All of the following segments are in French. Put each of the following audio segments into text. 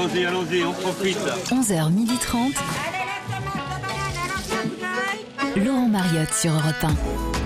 allons-y, on profite. 11h30. Laurent Mariotte sur Europe 1.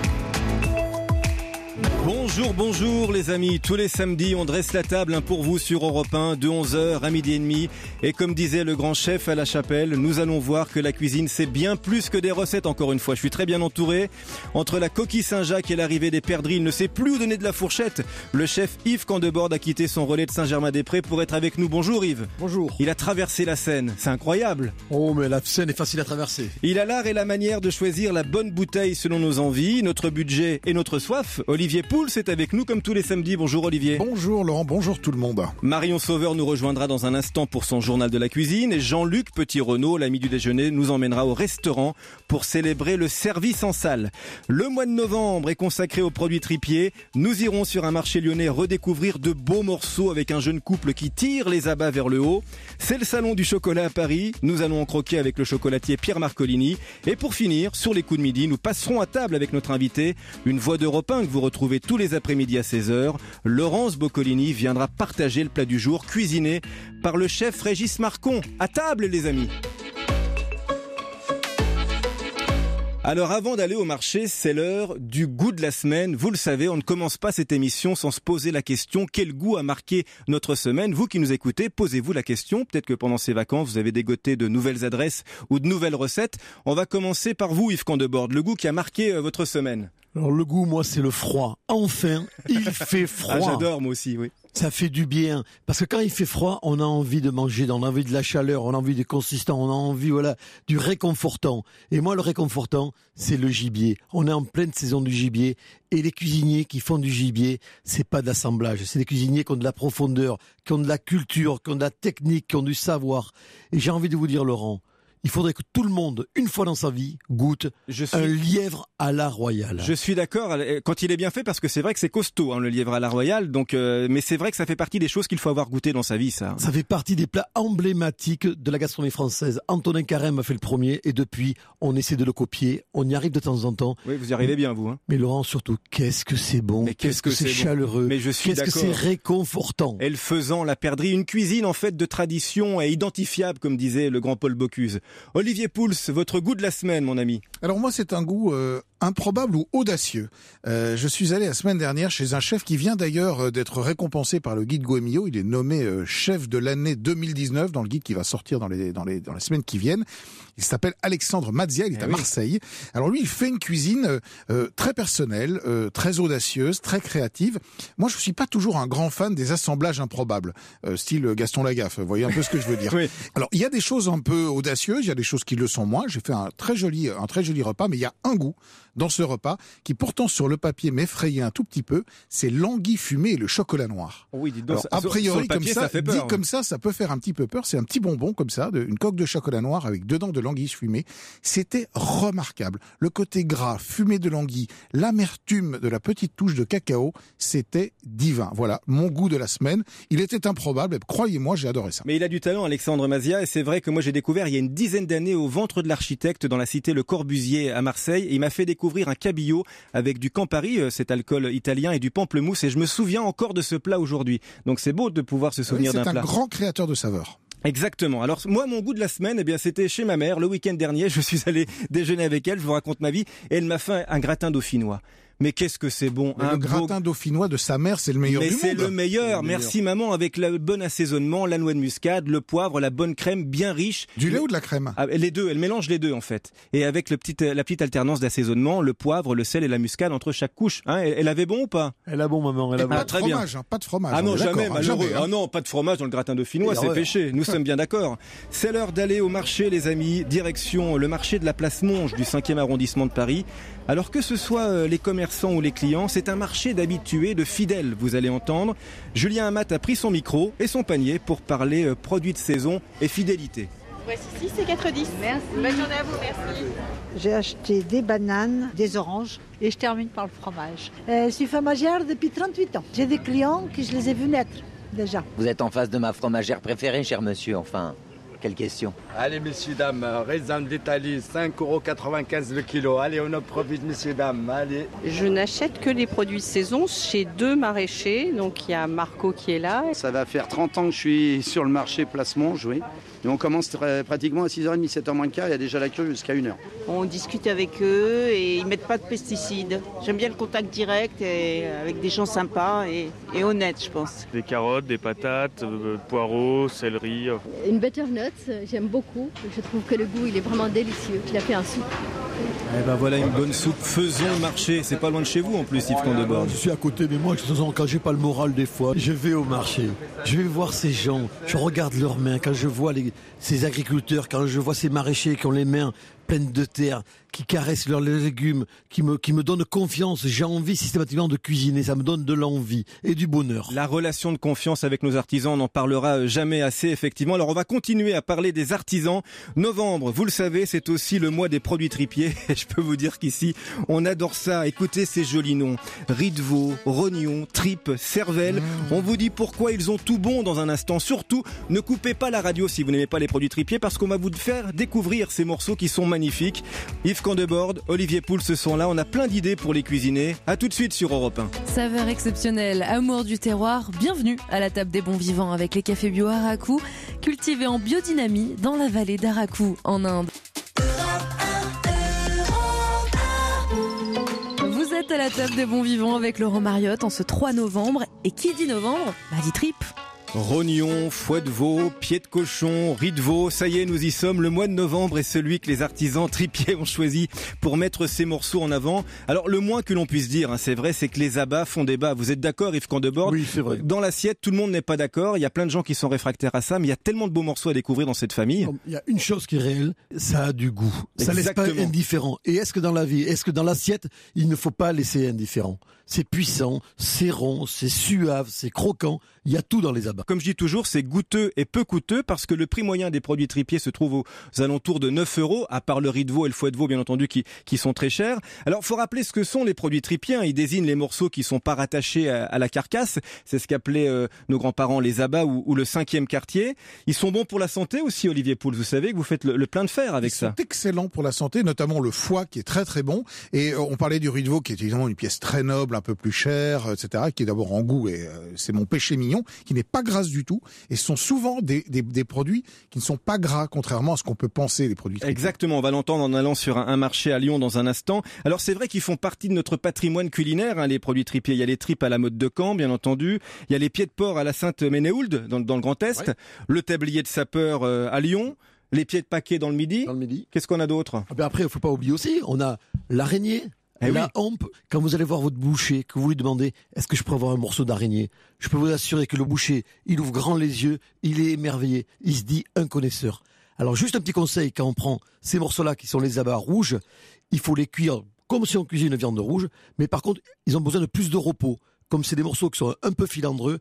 Bonjour les amis, tous les samedis on dresse la table pour vous sur Europe 1 de 11h à midi et demi et comme disait le grand chef à la chapelle, nous allons voir que la cuisine c'est bien plus que des recettes encore une fois. Je suis très bien entouré, entre la coquille Saint-Jacques et l'arrivée des perdrix, il ne sait plus où donner de la fourchette. Le chef Yves Candebord a quitté son relais de Saint-Germain-des-Prés pour être avec nous. Bonjour Yves. Bonjour. Il a traversé la Seine, c'est incroyable. Oh mais la Seine est facile à traverser. Il a l'art et la manière de choisir la bonne bouteille selon nos envies, notre budget et notre soif. Olivier Pouls est avec nous comme tous les samedis. Bonjour Olivier. Bonjour Laurent, bonjour tout le monde. Marion Sauveur nous rejoindra dans un instant pour son journal de la cuisine et Jean-Luc Petit-Renaud, l'ami du déjeuner, nous emmènera au restaurant pour célébrer le service en salle. Le mois de novembre est consacré aux produits tripiers. Nous irons sur un marché lyonnais redécouvrir de beaux morceaux avec un jeune couple qui tire les abats vers le haut. C'est le salon du chocolat à Paris. Nous allons en croquer avec le chocolatier Pierre Marcolini. Et pour finir, sur les coups de midi, nous passerons à table avec notre invité, une voix d'Europe 1 que vous retrouvez tous les après-midi à 16h. Laurence Boccolini viendra partager le plat du jour cuisiné par le chef Régis Marcon. À table les amis. Alors avant d'aller au marché, c'est l'heure du goût de la semaine. Vous le savez, on ne commence pas cette émission sans se poser la question quel goût a marqué notre semaine. Vous qui nous écoutez, posez-vous la question. Peut-être que pendant ces vacances, vous avez dégoté de nouvelles adresses ou de nouvelles recettes. On va commencer par vous Yves Candebord, le goût qui a marqué votre semaine. Alors le goût, moi c'est le froid. Enfin, il fait froid. Ah, j'adore moi aussi, oui. Ça fait du bien. Parce que quand il fait froid, on a envie de manger, on a envie de la chaleur, on a envie du consistant, on a envie du réconfortant. Et moi le réconfortant, c'est le gibier. On est en pleine saison du gibier et les cuisiniers qui font du gibier, c'est pas de l'assemblage, c'est des cuisiniers qui ont de la profondeur, qui ont de la culture, qui ont de la technique, qui ont du savoir. Et j'ai envie de vous dire Laurent, il faudrait que tout le monde, une fois dans sa vie, goûte un lièvre à la royale. Je suis d'accord, quand il est bien fait, parce que c'est vrai que c'est costaud, le lièvre à la royale. Donc, mais c'est vrai que ça fait partie des choses qu'il faut avoir goûté dans sa vie, ça. Ça fait partie des plats emblématiques de la gastronomie française. Antonin Carême a fait le premier, et depuis, on essaie de le copier. On y arrive de temps en temps. Oui, vous y arrivez bien, vous. Mais Laurent, surtout, qu'est-ce que c'est bon, mais qu'est-ce que c'est chaleureux, mais je suis qu'est-ce d'accord. que c'est réconfortant. Et le faisan, la perdrix, une cuisine en fait de tradition et identifiable, comme disait le grand Paul Bocuse. Olivier Pouls, votre goût de la semaine, mon ami. Alors moi, c'est un goût improbable ou audacieux. Je suis allé la semaine dernière chez un chef qui vient d'ailleurs d'être récompensé par le guide Goemio. Il est nommé chef de l'année 2019 dans le guide qui va sortir dans les semaines qui viennent. Il s'appelle Alexandre Mazzia, il est à Marseille. Alors lui, il fait une cuisine très personnelle, très audacieuse, très créative. Moi, je suis pas toujours un grand fan des assemblages improbables, style Gaston Lagaffe. Vous voyez un peu ce que je veux dire. Oui. Alors, il y a des choses un peu audacieuses, il y a des choses qui le sont moins. J'ai fait un très joli repas, mais il y a un goût dans ce repas qui pourtant sur le papier m'effrayait un tout petit peu, c'est l'anguille fumée et le chocolat noir. Oui, dites donc, alors, a priori papier, comme ça, fait peur, dit comme ça peut faire un petit peu peur. C'est un petit bonbon comme ça, une coque de chocolat noir avec dedans de l'anguille fumée. C'était remarquable. Le côté gras, fumé de l'anguille, l'amertume de la petite touche de cacao, c'était divin. Voilà, mon goût de la semaine. Il était improbable, croyez-moi, j'ai adoré ça. Mais il a du talent, Alexandre Mazzia, et c'est vrai que moi j'ai découvert il y a une dizaine d'années au ventre de l'architecte dans la cité Le Corbusier à Marseille, et il m'a fait découvrir un cabillaud avec du Campari, cet alcool italien, et du pamplemousse, et je me souviens encore de ce plat aujourd'hui. Donc c'est beau de pouvoir se souvenir d'un plat. C'est un grand créateur de saveurs. Exactement. Alors moi, mon goût de la semaine, c'était chez ma mère. Le week-end dernier, je suis allé déjeuner avec elle, je vous raconte ma vie, et elle m'a fait un gratin dauphinois. Mais qu'est-ce que c'est bon, le gratin dauphinois de sa mère, c'est le meilleur du monde. Mais c'est le meilleur. Merci maman, avec le bon assaisonnement, la noix de muscade, le poivre, la bonne crème bien riche. Du lait ou de la crème? Les deux, elle mélange les deux en fait. Et avec la petite alternance d'assaisonnement, le poivre, le sel et la muscade entre chaque couche. Elle avait bon ou pas? Elle a bon maman, elle a bon. Pas de fromage, pas de fromage. Ah non, jamais, malheureux. Ah non, pas de fromage dans le gratin dauphinois, c'est péché. Nous sommes bien d'accord. C'est l'heure d'aller au marché les amis, direction le marché de la place Monge du 5e arrondissement de Paris. Alors que ce soit les commerçants ou les clients, c'est un marché d'habitués, de fidèles, vous allez entendre. Julien Amat a pris son micro et son panier pour parler produits de saison et fidélité. Voici 6 et 4,10. Merci. Bonne journée à vous, merci. J'ai acheté des bananes, des oranges et je termine par le fromage. Je suis fromagère depuis 38 ans. J'ai des clients que je les ai vus naître déjà. Vous êtes en face de ma fromagère préférée, cher monsieur, enfin. Quelle question? Allez, messieurs, dames, raisin d'Italie, 5,95 € le kilo. Allez, on en profite, messieurs, dames, allez. Je n'achète que les produits de saison chez 2 maraîchers. Donc il y a Marco qui est là. Ça va faire 30 ans que je suis sur le marché Place Monge, oui. Et on commence pratiquement à 6h30, 7h moins le quart, il y a déjà la queue jusqu'à 1h. On discute avec eux et ils ne mettent pas de pesticides. J'aime bien le contact direct et avec des gens sympas et honnêtes, je pense. Des carottes, des patates, poireaux, céleri. Une butternut, j'aime beaucoup. Je trouve que le goût, il est vraiment délicieux. Je l'ai fait en soupe. Eh ben voilà une bonne soupe. Faisons le marché. C'est pas loin de chez vous en plus, Yves Candebord. Je suis à côté, mais moi, quand j'ai pas le moral des fois, je vais au marché. Je vais voir ces gens. Je regarde leurs mains. Quand je vois ces agriculteurs, quand je vois ces maraîchers qui ont les mains pleines de terre, qui caressent leurs légumes, qui me donnent confiance. J'ai envie systématiquement de cuisiner. Ça me donne de l'envie et du bonheur. La relation de confiance avec nos artisans, on n'en parlera jamais assez, effectivement. Alors on va continuer à parler des artisans. Novembre, vous le savez, c'est aussi le mois des produits tripiers. Et je peux vous dire qu'ici, on adore ça. Écoutez ces jolis noms. Riz de veau, rognon, tripes, cervelle. On vous dit pourquoi ils ont tout bon dans un instant. Surtout, ne coupez pas la radio si vous n'aimez pas les produits tripiers, parce qu'on va vous faire découvrir ces morceaux qui sont magnifiques. Yves Candebord, Olivier Pouls, ce sont là. On a plein d'idées pour les cuisiner. À tout de suite sur Europe 1. Saveur exceptionnelle, amour du terroir. Bienvenue à la table des bons vivants avec les cafés bio Araku, cultivés en biodynamie dans la vallée d'Araku en Inde. Vous êtes à la table des bons vivants avec Laurent Mariotte en ce 3 novembre. Et qui dit novembre, dit tripes. Rognon, foie de veau, pied de cochon, riz de veau, ça y est, nous y sommes. Le mois de novembre est celui que les artisans tripiers ont choisi pour mettre ces morceaux en avant. Alors le moins que l'on puisse dire, c'est vrai, c'est que les abats font débat. Vous êtes d'accord, Yves Candebord? Oui, c'est vrai. Dans l'assiette, tout le monde n'est pas d'accord. Il y a plein de gens qui sont réfractaires à ça, mais il y a tellement de beaux morceaux à découvrir dans cette famille. Il y a une chose qui est réelle, ça a du goût. Ça laisse pas indifférent. Et est-ce que dans la vie, est-ce que dans l'assiette, il ne faut pas laisser indifférent? C'est puissant, c'est rond, c'est suave, c'est croquant. Il y a tout dans les abats. Comme je dis toujours, c'est goûteux et peu coûteux parce que le prix moyen des produits tripiers se trouve aux alentours de 9 €, à part le riz de veau et le foie de veau, bien entendu, qui sont très chers. Alors, faut rappeler ce que sont les produits tripiers. Ils désignent les morceaux qui sont pas rattachés à la carcasse. C'est ce qu'appelaient nos grands-parents les abats ou le 5e quartier. Ils sont bons pour la santé aussi, Olivier Pouls. Vous savez que vous faites le plein de fer avec ça. Ils sont excellents pour la santé, notamment le foie qui est très très bon. Et on parlait du riz de veau qui est évidemment une pièce très noble, un peu plus chère, etc., qui est d'abord en goût, et c'est mon péché mignon, qui n'est pas grasse du tout, et ce sont souvent des produits qui ne sont pas gras, contrairement à ce qu'on peut penser des produits tripiers. Exactement, on va l'entendre en allant sur un marché à Lyon dans un instant. Alors c'est vrai qu'ils font partie de notre patrimoine culinaire, les produits tripiers. Il y a les tripes à la mode de Caen, bien entendu, il y a les pieds de porc à la Sainte-Ménéhould, dans le Grand Est, ouais. Le tablier de sapeur à Lyon, les pieds de paquet dans le Midi. Qu'est-ce qu'on a d'autre? Après, il ne faut pas oublier aussi, on a l'araignée. La hampe, quand vous allez voir votre boucher, que vous lui demandez « Est-ce que je peux avoir un morceau d'araignée ?» Je peux vous assurer que le boucher, il ouvre grand les yeux, il est émerveillé, il se dit un connaisseur. Alors juste un petit conseil, quand on prend ces morceaux-là qui sont les abats rouges, il faut les cuire comme si on cuisine une viande rouge, mais par contre, ils ont besoin de plus de repos. Comme c'est des morceaux qui sont un peu filandreux,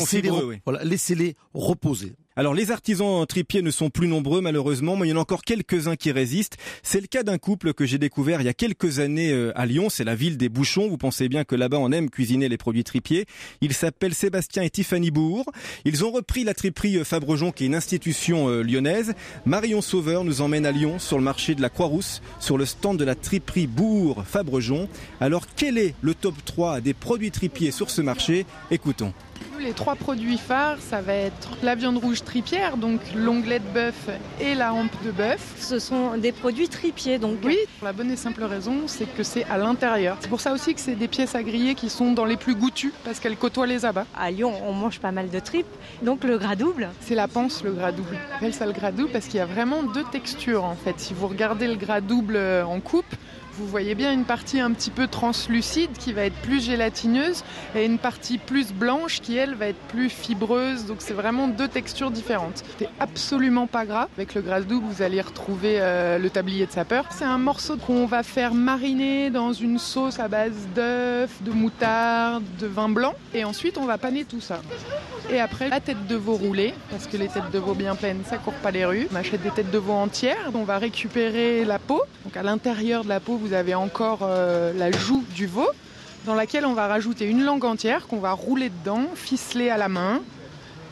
laissez-les reposer. Alors les artisans tripiers ne sont plus nombreux malheureusement, mais il y en a encore quelques-uns qui résistent. C'est le cas d'un couple que j'ai découvert il y a quelques années à Lyon, c'est la ville des bouchons. Vous pensez bien que là-bas on aime cuisiner les produits tripiers. Ils s'appellent Sébastien et Tiffany Bourg. Ils ont repris la triperie Fabrejon qui est une institution lyonnaise. Marion Sauveur nous emmène à Lyon sur le marché de la Croix-Rousse, sur le stand de la triperie Bourg Fabrejon. Alors quel est le top 3 des produits tripiers sur ce marché? Écoutons. Les 3 produits phares, ça va être la viande rouge tripière, donc l'onglet de bœuf et la hampe de bœuf. Ce sont des produits tripiers, donc. Oui, pour la bonne et simple raison, c'est que c'est à l'intérieur. C'est pour ça aussi que c'est des pièces à griller qui sont dans les plus goûtues, parce qu'elles côtoient les abats. À Lyon, on mange pas mal de tripes, donc le gras double. C'est la panse, le gras double. On appelle ça le gras double parce qu'il y a vraiment 2 textures, en fait. Si vous regardez le gras double en coupe, vous voyez bien une partie un petit peu translucide qui va être plus gélatineuse et une partie plus blanche qui, elle, va être plus fibreuse. Donc c'est vraiment 2 textures différentes. C'est absolument pas gras. Avec le gras double, vous allez retrouver le tablier de sapeur. C'est un morceau qu'on va faire mariner dans une sauce à base d'œufs, de moutarde, de vin blanc. Et ensuite, on va paner tout ça. Et après, la tête de veau roulée, parce que les têtes de veau bien pleines, ça court pas les rues. On achète des têtes de veau entières. On va récupérer la peau. Donc à l'intérieur de la peau, vous avez encore la joue du veau, dans laquelle on va rajouter une langue entière qu'on va rouler dedans, ficeler à la main.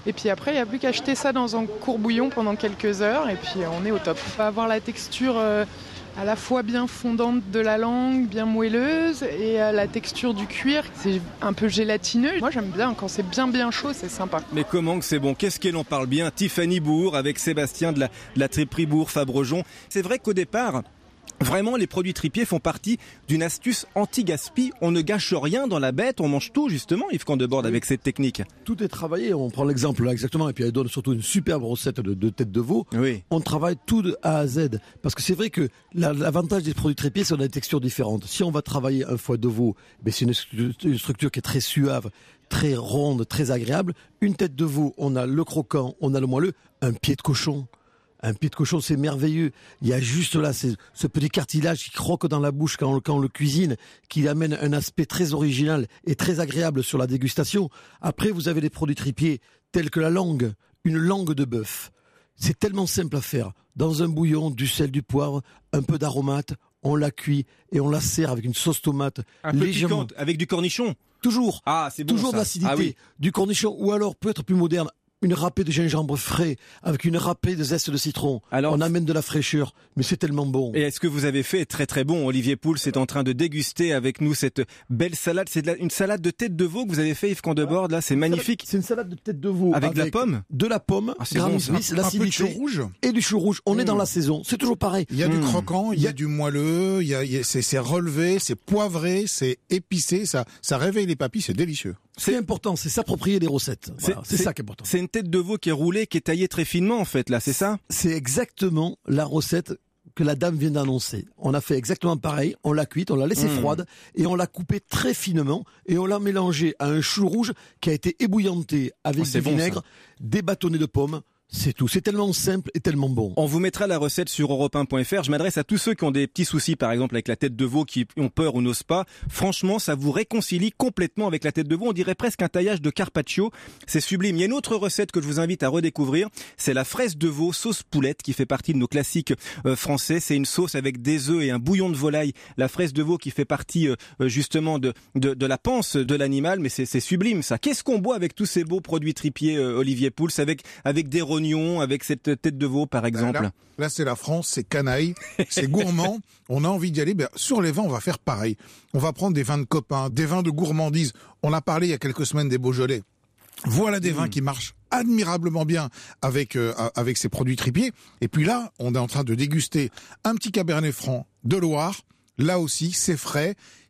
Et puis après, il n'y a plus qu'à jeter ça dans un courbouillon pendant quelques heures et puis on est au top. On va avoir la texture à la fois bien fondante de la langue, bien moelleuse, et la texture du cuir, c'est un peu gélatineux. Moi j'aime bien, quand c'est bien chaud, c'est sympa. Mais comment que c'est bon, qu'est-ce qu'elle en parle bien, Tiffany Bourg avec Sébastien de la triperie Bourg-Fabrejon. C'est vrai qu'au départ, vraiment, les produits tripiers font partie d'une astuce anti-gaspi. On ne gâche rien dans la bête, on mange tout justement, Yves Candebord, avec cette technique. Tout est travaillé, on prend l'exemple là exactement, et puis elle donne surtout une superbe recette de tête de veau. Oui. On travaille tout de A à Z, parce que c'est vrai que l'avantage des produits tripiers, c'est qu'on a des textures différentes. Si on va travailler un foie de veau, c'est une structure qui est très suave, très ronde, très agréable. Une tête de veau, on a le croquant, on a le moelleux, un pied de cochon. Un pied de cochon, c'est merveilleux. Il y a juste là ce petit cartilage qui croque dans la bouche quand on le cuisine, qui amène un aspect très original et très agréable sur la dégustation. Après, vous avez des produits tripiers tels que la langue, une langue de bœuf. C'est tellement simple à faire. Dans un bouillon, du sel, du poivre, un peu d'aromate, on la cuit et on la sert avec une sauce tomate légèrement. Piquante, avec du cornichon. Toujours. Ah, c'est bon. Toujours ça. de l'acidité, Ah, oui. du cornichon, ou alors peut être plus moderne, une râpée de gingembre frais avec une râpée de zeste de citron. Alors, on amène de la fraîcheur, mais c'est tellement bon. Et est-ce que vous avez fait très très bon? Olivier Pouls est en train de déguster avec nous cette belle salade. C'est une salade de tête de veau que vous avez fait, Yves Candebord. Là, c'est magnifique. C'est une salade de tête de veau avec de la pomme. De la pomme, Granny Smith, un peu de chou rouge et du chou rouge. On est dans la saison. C'est toujours pareil. Il y a du croquant, il y a du moelleux, c'est relevé, c'est poivré, c'est épicé. Ça réveille les papilles, c'est délicieux. C'est important, c'est s'approprier des recettes. Voilà, c'est ça qui est important. C'est une tête de veau qui est roulée, qui est taillée très finement en fait, là, c'est ça? C'est exactement la recette que la dame vient d'annoncer. On a fait exactement pareil, on l'a cuite, on l'a laissée froide et on l'a coupée très finement et on l'a mélangée à un chou rouge qui a été ébouillanté avec du vinaigre, des bâtonnets de pommes. C'est tout, c'est tellement simple et tellement bon. On vous mettra la recette sur europe1.fr. Je m'adresse à tous ceux qui ont des petits soucis, par exemple avec la tête de veau, qui ont peur ou n'osent pas. Franchement, ça vous réconcilie complètement avec la tête de veau. On dirait presque un taillage de carpaccio. C'est sublime. Il y a une autre recette que je vous invite à redécouvrir. C'est la fraise de veau sauce poulette, qui fait partie de nos classiques français. C'est une sauce avec des œufs et un bouillon de volaille. La fraise de veau qui fait partie justement de la panse de l'animal. Mais c'est sublime ça. Qu'est-ce qu'on boit avec tous ces beaux produits tripiers, Olivier Pouls, avec des oignons, avec cette tête de veau par exemple? Là c'est la France, c'est canaille, c'est gourmand, on a envie d'y aller. Sur les vins, on va faire pareil. On va prendre des vins de copains, des vins de gourmandise. On a parlé il y a quelques semaines des Beaujolais. Voilà des vins qui marchent admirablement bien avec ces produits tripiers. Et puis là, on est en train de déguster un petit Cabernet Franc de Loire. Là aussi, c'est frais.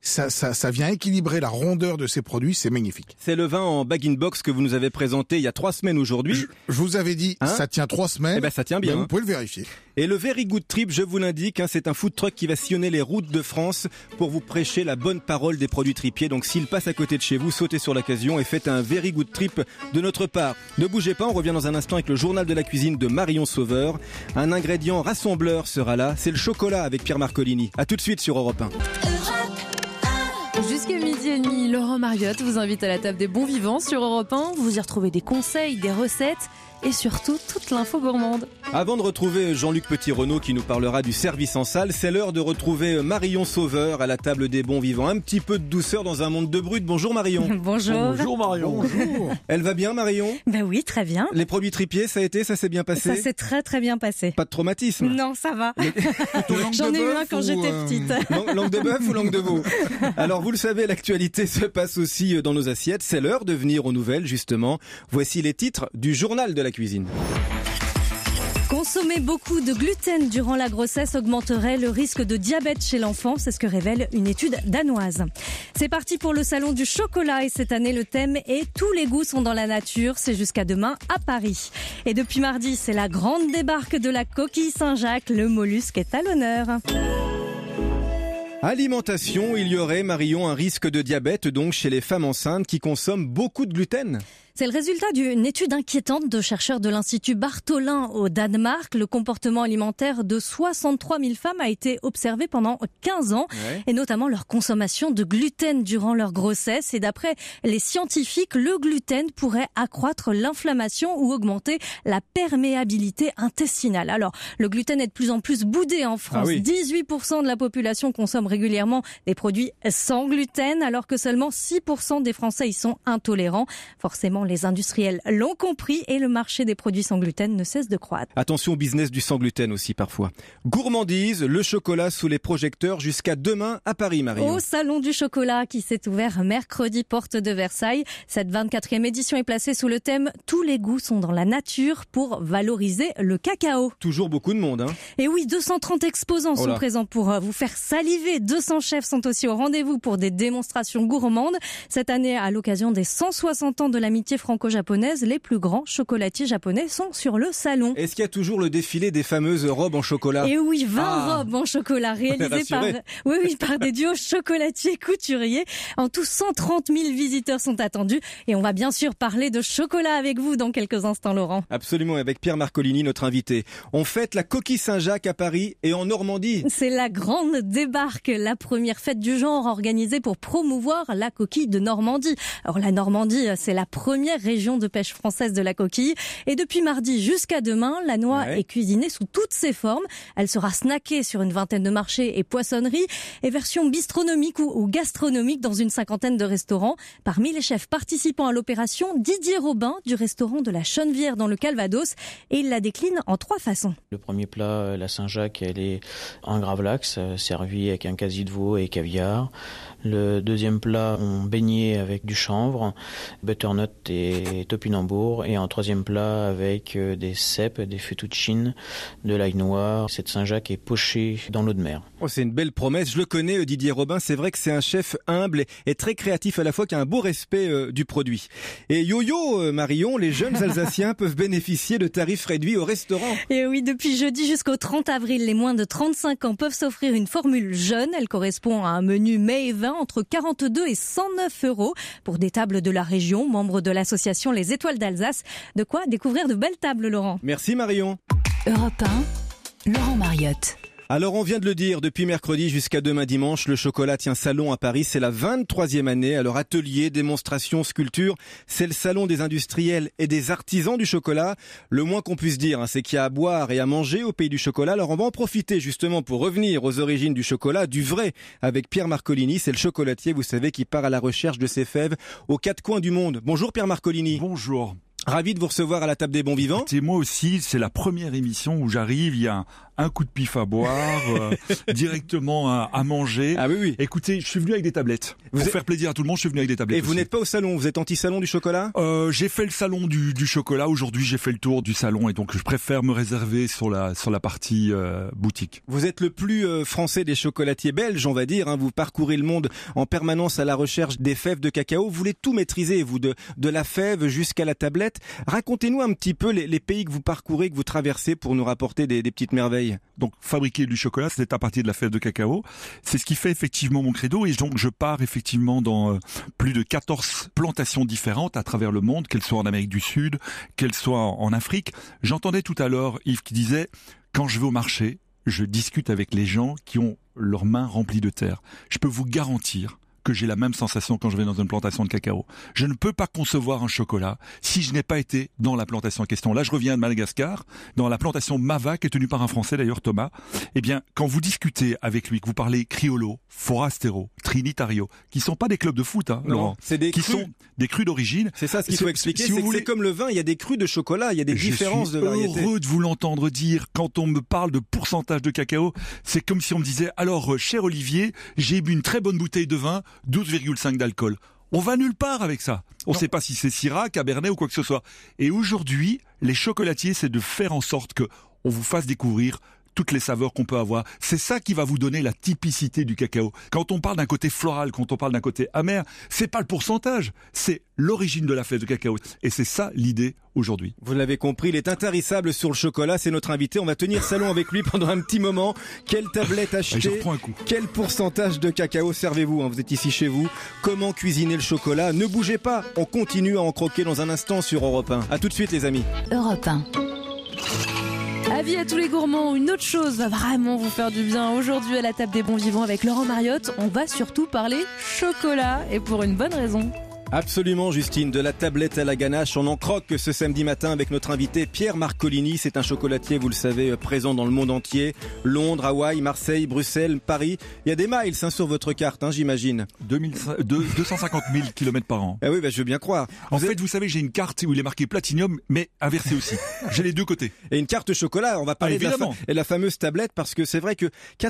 Ça vient équilibrer la rondeur de ces produits, c'est magnifique. C'est le vin en bag-in-box que vous nous avez présenté il y a 3 semaines aujourd'hui. Je vous avais dit, ça tient 3 semaines. Eh ben, ça tient bien. Vous pouvez le vérifier. Et le Very Good Trip, je vous l'indique, c'est un food truck qui va sillonner les routes de France pour vous prêcher la bonne parole des produits tripiers. Donc s'il passe à côté de chez vous, sautez sur l'occasion et faites un Very Good Trip de notre part. Ne bougez pas, on revient dans un instant avec le journal de la cuisine de Marion Sauveur. Un ingrédient rassembleur sera là, c'est le chocolat avec Pierre Marcolini. À tout de suite sur Europe 1. Jusqu'à midi et demi, Laurent Mariotte vous invite à la table des bons vivants sur Europe 1. Vous y retrouvez des conseils, des recettes et surtout toute l'info gourmande. Avant de retrouver Jean-Luc Petit-Renaud qui nous parlera du service en salle, c'est l'heure de retrouver Marion Sauveur à la table des bons vivants. Un petit peu de douceur dans un monde de brut. Bonjour Marion. Bonjour. Bonjour Marion. Bonjour. Elle va bien Marion? Ben oui, très bien. Les produits tripiers, ça s'est bien passé? Ça s'est très très bien passé. Pas de traumatisme? Non, ça va. J'en ai eu un quand j'étais petite. Langue de bœuf ou langue de veau? Alors vous le savez, l'actualité se passe aussi dans nos assiettes. C'est l'heure de venir aux nouvelles justement. Voici les titres du journal de la cuisine. Consommer beaucoup de gluten durant la grossesse augmenterait le risque de diabète chez l'enfant, c'est ce que révèle une étude danoise. C'est parti pour le salon du chocolat et cette année le thème est « Tous les goûts sont dans la nature », c'est jusqu'à demain à Paris. Et depuis mardi, c'est la grande débarque de la coquille Saint-Jacques, le mollusque est à l'honneur. Alimentation, il y aurait, Marion, un risque de diabète donc chez les femmes enceintes qui consomment beaucoup de gluten. C'est le résultat d'une étude inquiétante de chercheurs de l'Institut Bartholin au Danemark. Le comportement alimentaire de 63 000 femmes a été observé pendant 15 ans, et notamment leur consommation de gluten durant leur grossesse. Et d'après les scientifiques, le gluten pourrait accroître l'inflammation ou augmenter la perméabilité intestinale. Alors, le gluten est de plus en plus boudé en France. 18% de la population consomme régulièrement des produits sans gluten, alors que seulement 6% des Français y sont intolérants. Forcément, les industriels l'ont compris et le marché des produits sans gluten ne cesse de croître. Attention au business du sans gluten aussi parfois. Gourmandise, le chocolat sous les projecteurs jusqu'à demain à Paris, Marion. Au Salon du chocolat qui s'est ouvert mercredi porte de Versailles. Cette 24e édition est placée sous le thème « Tous les goûts sont dans la nature » pour valoriser le cacao. Toujours beaucoup de monde, hein. Et oui, 230 exposants sont présents pour vous faire saliver. 200 chefs sont aussi au rendez-vous pour des démonstrations gourmandes. Cette année, à l'occasion des 160 ans de l'amitié franco-japonaise, les plus grands chocolatiers japonais sont sur le salon. Est-ce qu'il y a toujours le défilé des fameuses robes en chocolat? Et oui, 20 robes en chocolat réalisées par des duos chocolatiers couturiers. En tout, 130 000 visiteurs sont attendus. Et on va bien sûr parler de chocolat avec vous dans quelques instants, Laurent. Absolument, avec Pierre Marcolini, notre invité. On fête la coquille Saint-Jacques à Paris et en Normandie. C'est la grande débarque, la première fête du genre organisée pour promouvoir la coquille de Normandie. Alors la Normandie, c'est la première région de pêche française de la coquille. Et depuis mardi jusqu'à demain, la noix est cuisinée sous toutes ses formes. Elle sera snackée sur une vingtaine de marchés et poissonneries et version bistronomique ou gastronomique dans une 50aine de restaurants. Parmi les chefs participant à l'opération, Didier Robin du restaurant de la Chenevière dans le Calvados, et il la décline en 3 façons. Le premier plat, la Saint-Jacques, elle est en gravlax, servie avec un quasi de veau et caviar. Le deuxième plat, on beignet avec du chanvre, butternut et topinambour. Et en troisième plat, avec des cèpes, des fettuccines, de l'ail noir. Cette Saint-Jacques est pochée dans l'eau de mer. Oh, c'est une belle promesse. Je le connais, Didier Robin. C'est vrai que c'est un chef humble et très créatif à la fois, qui a un beau respect du produit. Et yo-yo, Marion, les jeunes Alsaciens peuvent bénéficier de tarifs réduits au restaurant. Et oui, depuis jeudi jusqu'au 30 avril, les moins de 35 ans peuvent s'offrir une formule jeune. Elle correspond à un menu mets et vin entre 42 et 109 € pour des tables de la région, membres de l'association Les Étoiles d'Alsace. De quoi découvrir de belles tables, Laurent. Merci Marion. Europe 1, Laurent Mariotte. Alors on vient de le dire, depuis mercredi jusqu'à demain dimanche, le chocolat tient salon à Paris. C'est la 23e année. Alors ateliers, démonstrations, sculptures, c'est le salon des industriels et des artisans du chocolat. Le moins qu'on puisse dire, c'est qu'il y a à boire et à manger au pays du chocolat. Alors on va en profiter justement pour revenir aux origines du chocolat, du vrai, avec Pierre Marcolini. C'est le chocolatier, vous savez, qui part à la recherche de ses fèves aux 4 coins du monde. Bonjour Pierre Marcolini. Bonjour. Ravi de vous recevoir à la table des bons vivants. Et moi aussi, c'est la première émission où j'arrive, il y a un coup de pif à boire, directement à manger. Ah oui, oui. Écoutez, je suis venu avec des tablettes. Pour faire plaisir à tout le monde, je suis venu avec des tablettes. Et vous n'êtes pas au salon, vous êtes anti-salon du chocolat? J'ai fait le salon du chocolat. Aujourd'hui, j'ai fait le tour du salon et donc je préfère me réserver sur la partie boutique. Vous êtes le plus français des chocolatiers belges, on va dire. Vous parcourez le monde en permanence à la recherche des fèves de cacao. Vous voulez tout maîtriser, vous, de la fève jusqu'à la tablette. Racontez-nous un petit peu les pays que vous parcourez, que vous traversez pour nous rapporter des petites merveilles. Donc fabriquer du chocolat, c'est à partir de la fève de cacao. C'est ce qui fait effectivement mon credo et donc je pars effectivement dans plus de 14 plantations différentes à travers le monde, qu'elles soient en Amérique du Sud, qu'elles soient en Afrique. J'entendais tout à l'heure Yves qui disait « Quand je vais au marché, je discute avec les gens qui ont leurs mains remplies de terre. » Je peux vous garantir que j'ai la même sensation quand je vais dans une plantation de cacao. Je ne peux pas concevoir un chocolat si je n'ai pas été dans la plantation en question. Là, je reviens de Madagascar, dans la plantation Mava, qui est tenue par un Français d'ailleurs, Thomas. Eh bien, quand vous discutez avec lui, que vous parlez criollo, forastero, trinitario, qui sont pas des clubs de foot, Laurent, c'est des qui crus. sont des crus d'origine. C'est ça ce qu'il faut expliquer, c'est que c'est comme le vin, il y a des crus de chocolat, il y a des différences de variété. Je suis heureux de vous l'entendre dire, quand on me parle de pourcentage de cacao, c'est comme si on me disait, alors, cher Olivier, j'ai bu une très bonne bouteille de vin, 12,5 d'alcool. On va nulle part avec ça. On ne sait pas si c'est Syrah, Cabernet ou quoi que ce soit. Et aujourd'hui, les chocolatiers, c'est de faire en sorte que on vous fasse découvrir toutes les saveurs qu'on peut avoir. C'est ça qui va vous donner la typicité du cacao. Quand on parle d'un côté floral, quand on parle d'un côté amer, c'est pas le pourcentage, c'est l'origine de la fève de cacao. Et c'est ça l'idée aujourd'hui. Vous l'avez compris, il est intarissable sur le chocolat, c'est notre invité. On va tenir salon avec lui pendant un petit moment. Quelle tablette acheter? Je reprends un coup. Quel pourcentage de cacao servez-vous? Vous êtes ici chez vous. Comment cuisiner le chocolat? Ne bougez pas, on continue à en croquer dans un instant sur Europe 1. A tout de suite les amis. Europe 1. Avis à tous les gourmands, une autre chose va vraiment vous faire du bien. Aujourd'hui à la table des bons vivants avec Laurent Mariotte, on va surtout parler chocolat et pour une bonne raison. Absolument, Justine, de la tablette à la ganache, on en croque ce samedi matin avec notre invité Pierre Marcolini. C'est un chocolatier, vous le savez, présent dans le monde entier. Londres, Hawaï, Marseille, Bruxelles, Paris. Il y a des miles sur votre carte, j'imagine. 250 000 km par an. Ah oui, je veux bien croire. Vous savez, j'ai une carte où il est marqué Platinum, mais inversé aussi. J'ai les deux côtés. Et une carte chocolat, on va parler de la fameuse tablette, parce que c'est vrai que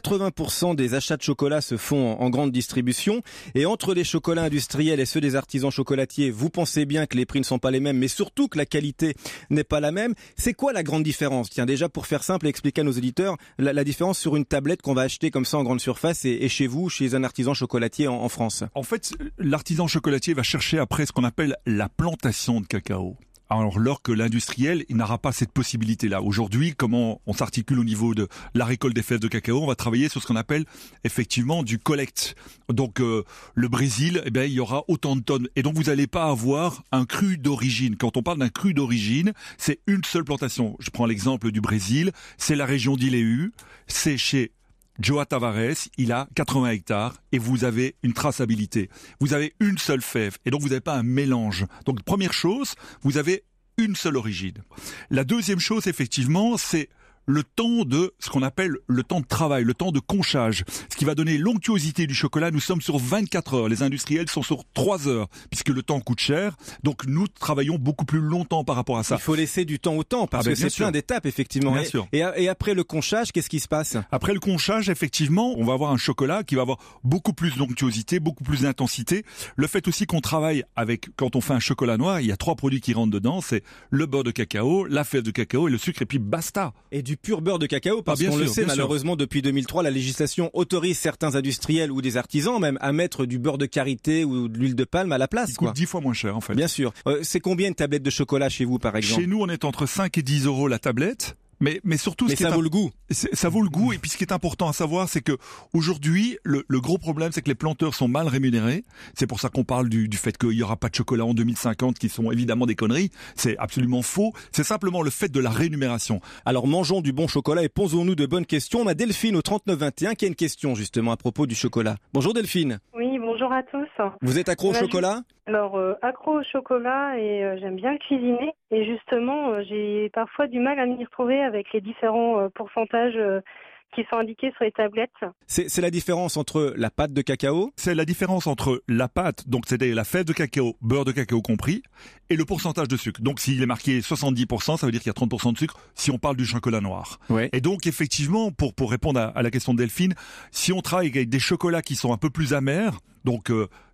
80% des achats de chocolat se font en grande distribution. Et entre les chocolats industriels et ceux des artisans chocolatiers, vous pensez bien que les prix ne sont pas les mêmes, mais surtout que la qualité n'est pas la même. C'est quoi la grande différence? Tiens, déjà pour faire simple et expliquer à nos auditeurs la différence sur une tablette qu'on va acheter comme ça en grande surface et chez vous, chez un artisan chocolatier en France. En fait, l'artisan chocolatier va chercher après ce qu'on appelle la plantation de cacao. Alors que l'industriel, il n'aura pas cette possibilité-là. Aujourd'hui, comment on s'articule au niveau de la récolte des fèves de cacao? On va travailler sur ce qu'on appelle effectivement du collect. Donc le Brésil, il y aura autant de tonnes. Et donc vous n'allez pas avoir un cru d'origine. Quand on parle d'un cru d'origine, c'est une seule plantation. Je prends l'exemple du Brésil, c'est la région d'Ilhéu, c'est chez Joao Tavares, il a 80 hectares et vous avez une traçabilité. Vous avez une seule fève et donc vous n'avez pas un mélange. Donc première chose, vous avez une seule origine. La deuxième chose, effectivement, c'est le temps de ce qu'on appelle le temps de travail, le temps de conchage, ce qui va donner l'onctuosité du chocolat. Nous sommes sur 24 heures, les industriels sont sur 3 heures, puisque le temps coûte cher, donc nous travaillons beaucoup plus longtemps par rapport à ça. Il faut laisser du temps au temps, parce que c'est plein d'étapes, effectivement. Bien sûr. Et après le conchage, qu'est-ce qui se passe? Après le conchage, effectivement, on va avoir un chocolat qui va avoir beaucoup plus d'onctuosité, beaucoup plus d'intensité. Le fait aussi qu'on travaille avec, quand on fait un chocolat noir, il y a 3 produits qui rentrent dedans, c'est le beurre de cacao, la fève de cacao et le sucre, et puis basta. Et du pur beurre de cacao, parce qu'on le sait, malheureusement, depuis 2003, la législation autorise certains industriels ou des artisans même à mettre du beurre de karité ou de l'huile de palme à la place. Il coûte 10 fois moins cher, en fait. Bien sûr. C'est combien une tablette de chocolat chez vous, par exemple? Chez nous, on est entre 5 et 10 euros la tablette. Mais surtout, ça vaut le goût. Ça vaut le goût. Et puis, ce qui est important à savoir, c'est que aujourd'hui, le gros problème, c'est que les planteurs sont mal rémunérés. C'est pour ça qu'on parle du fait qu'il y aura pas de chocolat en 2050, qui sont évidemment des conneries. C'est absolument faux. C'est simplement le fait de la rémunération. Alors, mangeons du bon chocolat et posons-nous de bonnes questions. On a Delphine au 3921 qui a une question, justement, à propos du chocolat. Bonjour Delphine. Oui, bonjour à tous. Vous êtes accro au chocolat? Alors, accro au chocolat et j'aime bien cuisiner. Et justement, j'ai parfois du mal à m'y retrouver avec les différents pourcentages qui sont indiqués sur les tablettes. C'est la différence entre la pâte de cacao? C'est la différence entre la pâte, donc c'est la fève de cacao, beurre de cacao compris, et le pourcentage de sucre. Donc s'il est marqué 70%, ça veut dire qu'il y a 30% de sucre si on parle du chocolat noir. Ouais. Et donc effectivement, pour répondre à la question de Delphine, si on travaille avec des chocolats qui sont un peu plus amers, donc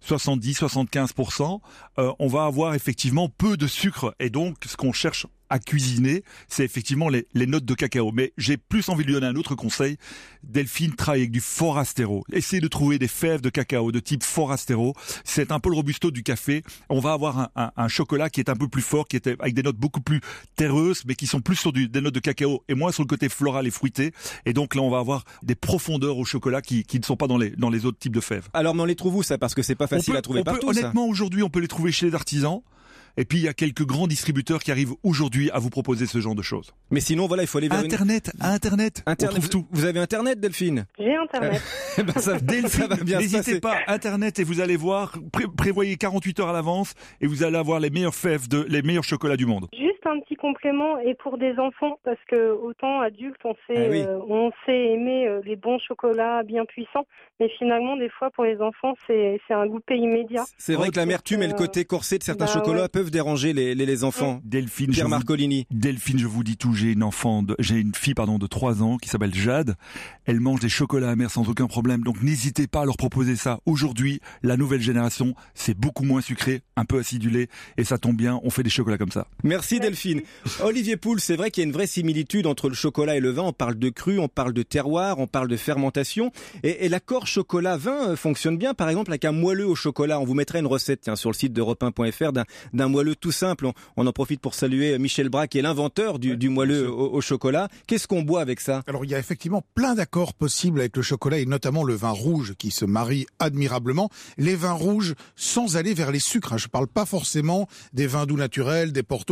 70-75%, on va avoir effectivement peu de sucre. Et donc ce qu'on cherche à cuisiner, c'est effectivement les notes de cacao. Mais j'ai plus envie de lui donner un autre conseil. Delphine travaille avec du Forastero. Essayez de trouver des fèves de cacao de type Forastero. C'est un peu le robusto du café. On va avoir un chocolat qui est un peu plus fort, qui est avec des notes beaucoup plus terreuses, mais qui sont plus sur des notes de cacao et moins sur le côté floral et fruité. Et donc là, on va avoir des profondeurs au chocolat qui ne sont pas dans les autres types de fèves. Alors, mais on les trouve où ça? Parce que c'est pas facile à trouver partout. Honnêtement, aujourd'hui, on peut les trouver chez les artisans. Et puis il y a quelques grands distributeurs qui arrivent aujourd'hui à vous proposer ce genre de choses. Mais sinon voilà, il faut aller vers Internet, on trouve tout. Vous avez Internet, Delphine? J'ai Internet. Delphine, ça va bien n'hésitez pas, Internet, et vous allez voir, prévoyez 48 heures à l'avance et vous allez avoir les meilleures fèves, les meilleurs chocolats du monde. Juste un petit complément, et pour des enfants, parce que autant adultes, on sait aimer les bons chocolats bien puissants, mais finalement des fois pour les enfants c'est un goûter immédiat. C'est vrai que l'amertume et le côté corsé de certains chocolats peuvent déranger les enfants. Delphine, Pierre Marcolini. Delphine, je vous dis tout, j'ai une fille de 3 ans qui s'appelle Jade. Elle mange des chocolats amers sans aucun problème, donc n'hésitez pas à leur proposer ça. Aujourd'hui, la nouvelle génération, c'est beaucoup moins sucré, un peu acidulé, et ça tombe bien, on fait des chocolats comme ça. Merci Delphine. Olivier Pouls, c'est vrai qu'il y a une vraie similitude entre le chocolat et le vin. On parle de cru, on parle de terroir, on parle de fermentation. Et l'accord chocolat-vin fonctionne bien, par exemple, avec un moelleux au chocolat. On vous mettrait une recette sur le site d'europe1.fr d'un moelleux tout simple. On en profite pour saluer Michel Braque, qui est l'inventeur du moelleux au chocolat. Qu'est-ce qu'on boit avec ça? Alors, il y a effectivement plein d'accords possibles avec le chocolat, et notamment le vin rouge qui se marie admirablement. Les vins rouges sans aller vers les sucres. Je ne parle pas forcément des vins doux naturels, des portos, etc.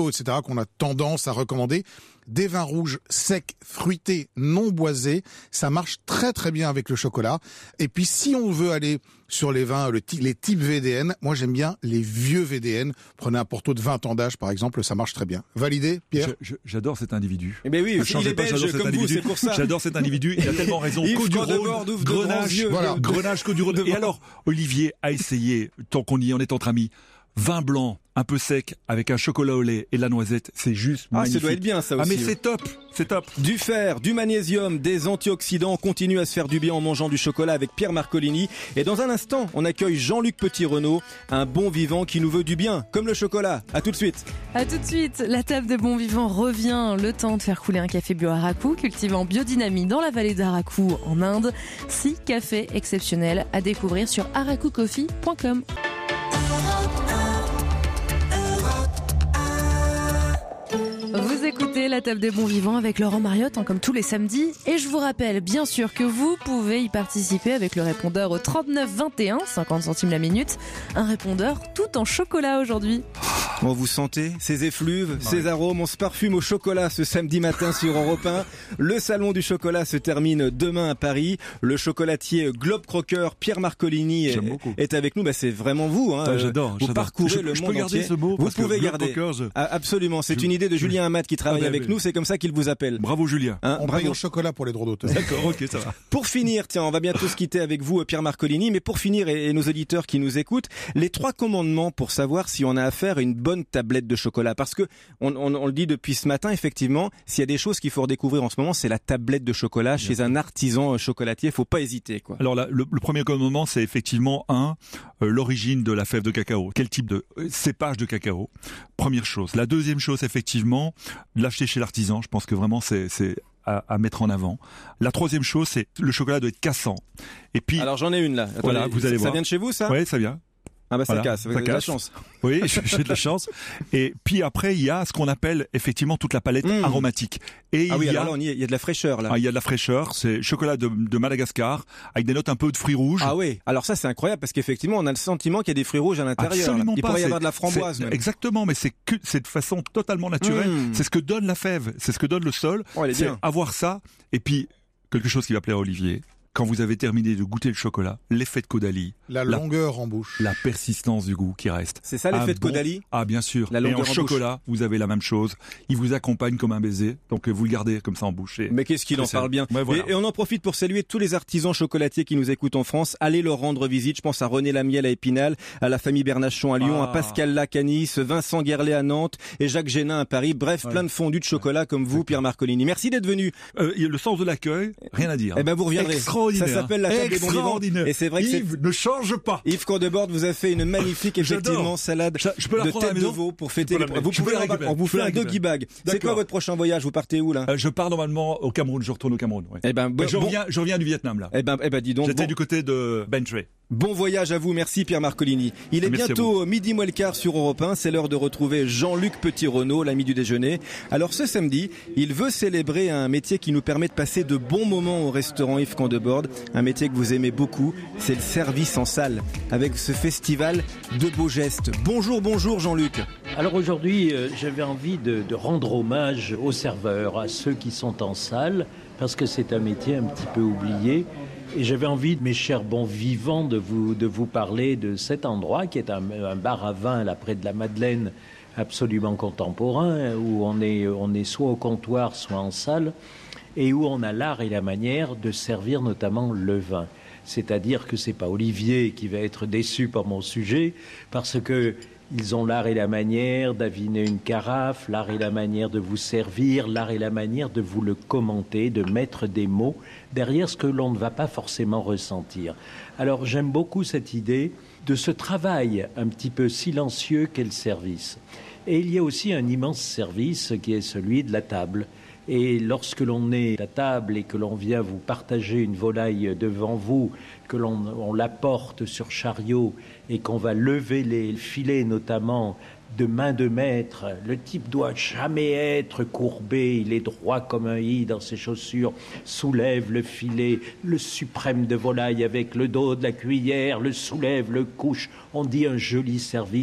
qu'on a tendance à recommander. Des vins rouges secs, fruités, non boisés, ça marche très très bien avec le chocolat. Et puis si on veut aller sur les vins, les types VDN, moi j'aime bien les vieux VDN. Prenez un Porto de 20 ans d'âge par exemple, ça marche très bien. Validé, Pierre? J'adore cet individu. Eh ben oui, il est belge comme vous, c'est pour ça. J'adore cet individu, il a tellement raison. Côte-du-Rhône, Grenache, Côte-du-Rhône. Et alors, Olivier a essayé, tant qu'on y est, on est entre amis, vin blanc, un peu sec, avec un chocolat au lait et la noisette, c'est juste magnifique. Ça doit être bien ça aussi. Ah mais c'est top, c'est top. Du fer, du magnésium, des antioxydants, on continue à se faire du bien en mangeant du chocolat avec Pierre Marcolini. Et dans un instant, on accueille Jean-Luc Petit-Renaud, un bon vivant qui nous veut du bien, comme le chocolat. À tout de suite. À tout de suite, la table des bons vivants revient. Le temps de faire couler un café bio Araku, cultivé en biodynamie dans la vallée d'Araku en Inde. 6 cafés exceptionnels à découvrir sur arakucoffee.com. Vous écoutez la table des bons vivants avec Laurent Mariotte, comme tous les samedis. Et je vous rappelle bien sûr que vous pouvez y participer avec le répondeur au 39 21, 50 centimes la minute. Un répondeur tout en chocolat aujourd'hui. Bon, vous sentez ces effluves, ces arômes, on se parfume au chocolat ce samedi matin sur Europe 1. Le salon du chocolat se termine demain à Paris. Le chocolatier Globe Croqueur Pierre Marcolini est avec nous. C'est vraiment vous. J'adore. Vous parcourez le monde entier. Je peux garder ce mot. Vous pouvez garder. Absolument. C'est une idée de Julien Amat qui travaille avec nous. C'est comme ça qu'il vous appelle. Bravo Julien. On paye en chocolat pour les droits d'auteur. D'accord, ok, ça va. Pour finir, tiens, on va bientôt se quitter avec vous, Pierre Marcolini. Mais pour finir, et nos auditeurs qui nous écoutent, les 3 commandements pour savoir si on a affaire à une bonne tablette de chocolat. Parce que on le dit depuis ce matin, effectivement, s'il y a des choses qu'il faut redécouvrir en ce moment, c'est la tablette de chocolat chez un artisan chocolatier. Il faut pas hésiter, quoi. Alors le premier commandement, c'est effectivement l'origine de la fève de cacao. Quel type de cépage de cacao? Première chose. La deuxième chose, effectivement, l'acheter chez l'artisan. Je pense que vraiment c'est à mettre en avant. La troisième chose, c'est le chocolat doit être cassant. Et puis, alors j'en ai une là. Attendez, voilà, vous allez voir. Ça vient de chez vous, ça? Oui, ça vient. Ah bah ça casse, vous avez de la chance. Oui, j'ai de la chance. Et puis après, il y a ce qu'on appelle effectivement toute la palette aromatique. Et il y a de la fraîcheur là. Il y a de la fraîcheur, c'est chocolat de Madagascar avec des notes un peu de fruits rouges. Ah oui, alors ça c'est incroyable parce qu'effectivement on a le sentiment qu'il y a des fruits rouges à l'intérieur. Absolument il pourrait y avoir de la framboise même. Exactement, mais c'est de façon totalement naturelle. C'est ce que donne la fève, c'est ce que donne le sol. C'est avoir ça et puis quelque chose qui va plaire à Olivier. Quand vous avez terminé de goûter le chocolat, l'effet de Caudalie. La longueur en bouche. La persistance du goût qui reste. C'est ça l'effet de Caudalie? Ah, bien sûr. La longueur et en chocolat, vous avez la même chose. Il vous accompagne comme un baiser. Donc, vous le gardez comme ça en bouche. Mais qu'est-ce qu'il en parle bien. Ouais, voilà. Et on en profite pour saluer tous les artisans chocolatiers qui nous écoutent en France. Allez leur rendre visite. Je pense à René Lamiel à Épinal, à la famille Bernachon à Lyon, à Pascal Lac à Nice, Vincent Guerlet à Nantes et Jacques Génin à Paris. Bref, plein de fondus de chocolat comme vous, Pierre Marcolini. Merci d'être venu. Le sens de l'accueil, rien à dire. Eh ben, vous reviendrez. Extraordinaire. Ça s'appelle la extraordinaire. Et c'est vrai que Yves ne change pas. Yves Condebord vous a fait une magnifique effectivement salade de tête de veau pour fêter les... On vous fait un doggy bag. C'est quoi votre prochain voyage? Vous partez où là? Je pars normalement au Cameroun, je retourne au Cameroun. Ouais. Je reviens du Vietnam là. Eh ben dis donc. J'étais du côté de Bentray. Bon voyage à vous, merci Pierre Marcolini. Il est bientôt midi moins le quart sur Europe 1, c'est l'heure de retrouver Jean-Luc Petit-Renaud, l'ami du déjeuner. Alors ce samedi, il veut célébrer un métier qui nous permet de passer de bons moments au restaurant Yves Condebord, un métier que vous aimez beaucoup, c'est le service en salle, avec ce festival de beaux gestes. Bonjour Jean-Luc. Alors aujourd'hui, j'avais envie de rendre hommage aux serveurs, à ceux qui sont en salle, parce que c'est un métier un petit peu oublié. Et j'avais envie, mes chers bons vivants, de vous parler de cet endroit qui est un bar à vin là près de la Madeleine, absolument contemporain, où on est soit au comptoir, soit en salle, et où on a l'art et la manière de servir notamment le vin. C'est-à-dire que c'est pas Olivier qui va être déçu par mon sujet, parce que ils ont l'art et la manière d'aviner une carafe, l'art et la manière de vous servir, l'art et la manière de vous le commenter, de mettre des mots derrière ce que l'on ne va pas forcément ressentir. Alors j'aime beaucoup cette idée de ce travail un petit peu silencieux qu'est le service. Et il y a aussi un immense service qui est celui de la table. Et lorsque l'on est à table et que l'on vient vous partager une volaille devant vous, que l'on la porte sur chariot et qu'on va lever les filets notamment de main de maître, le type doit jamais être courbé, il est droit comme un i dans ses chaussures, soulève le filet, le suprême de volaille avec le dos de la cuillère, le soulève, le couche, on dit un joli service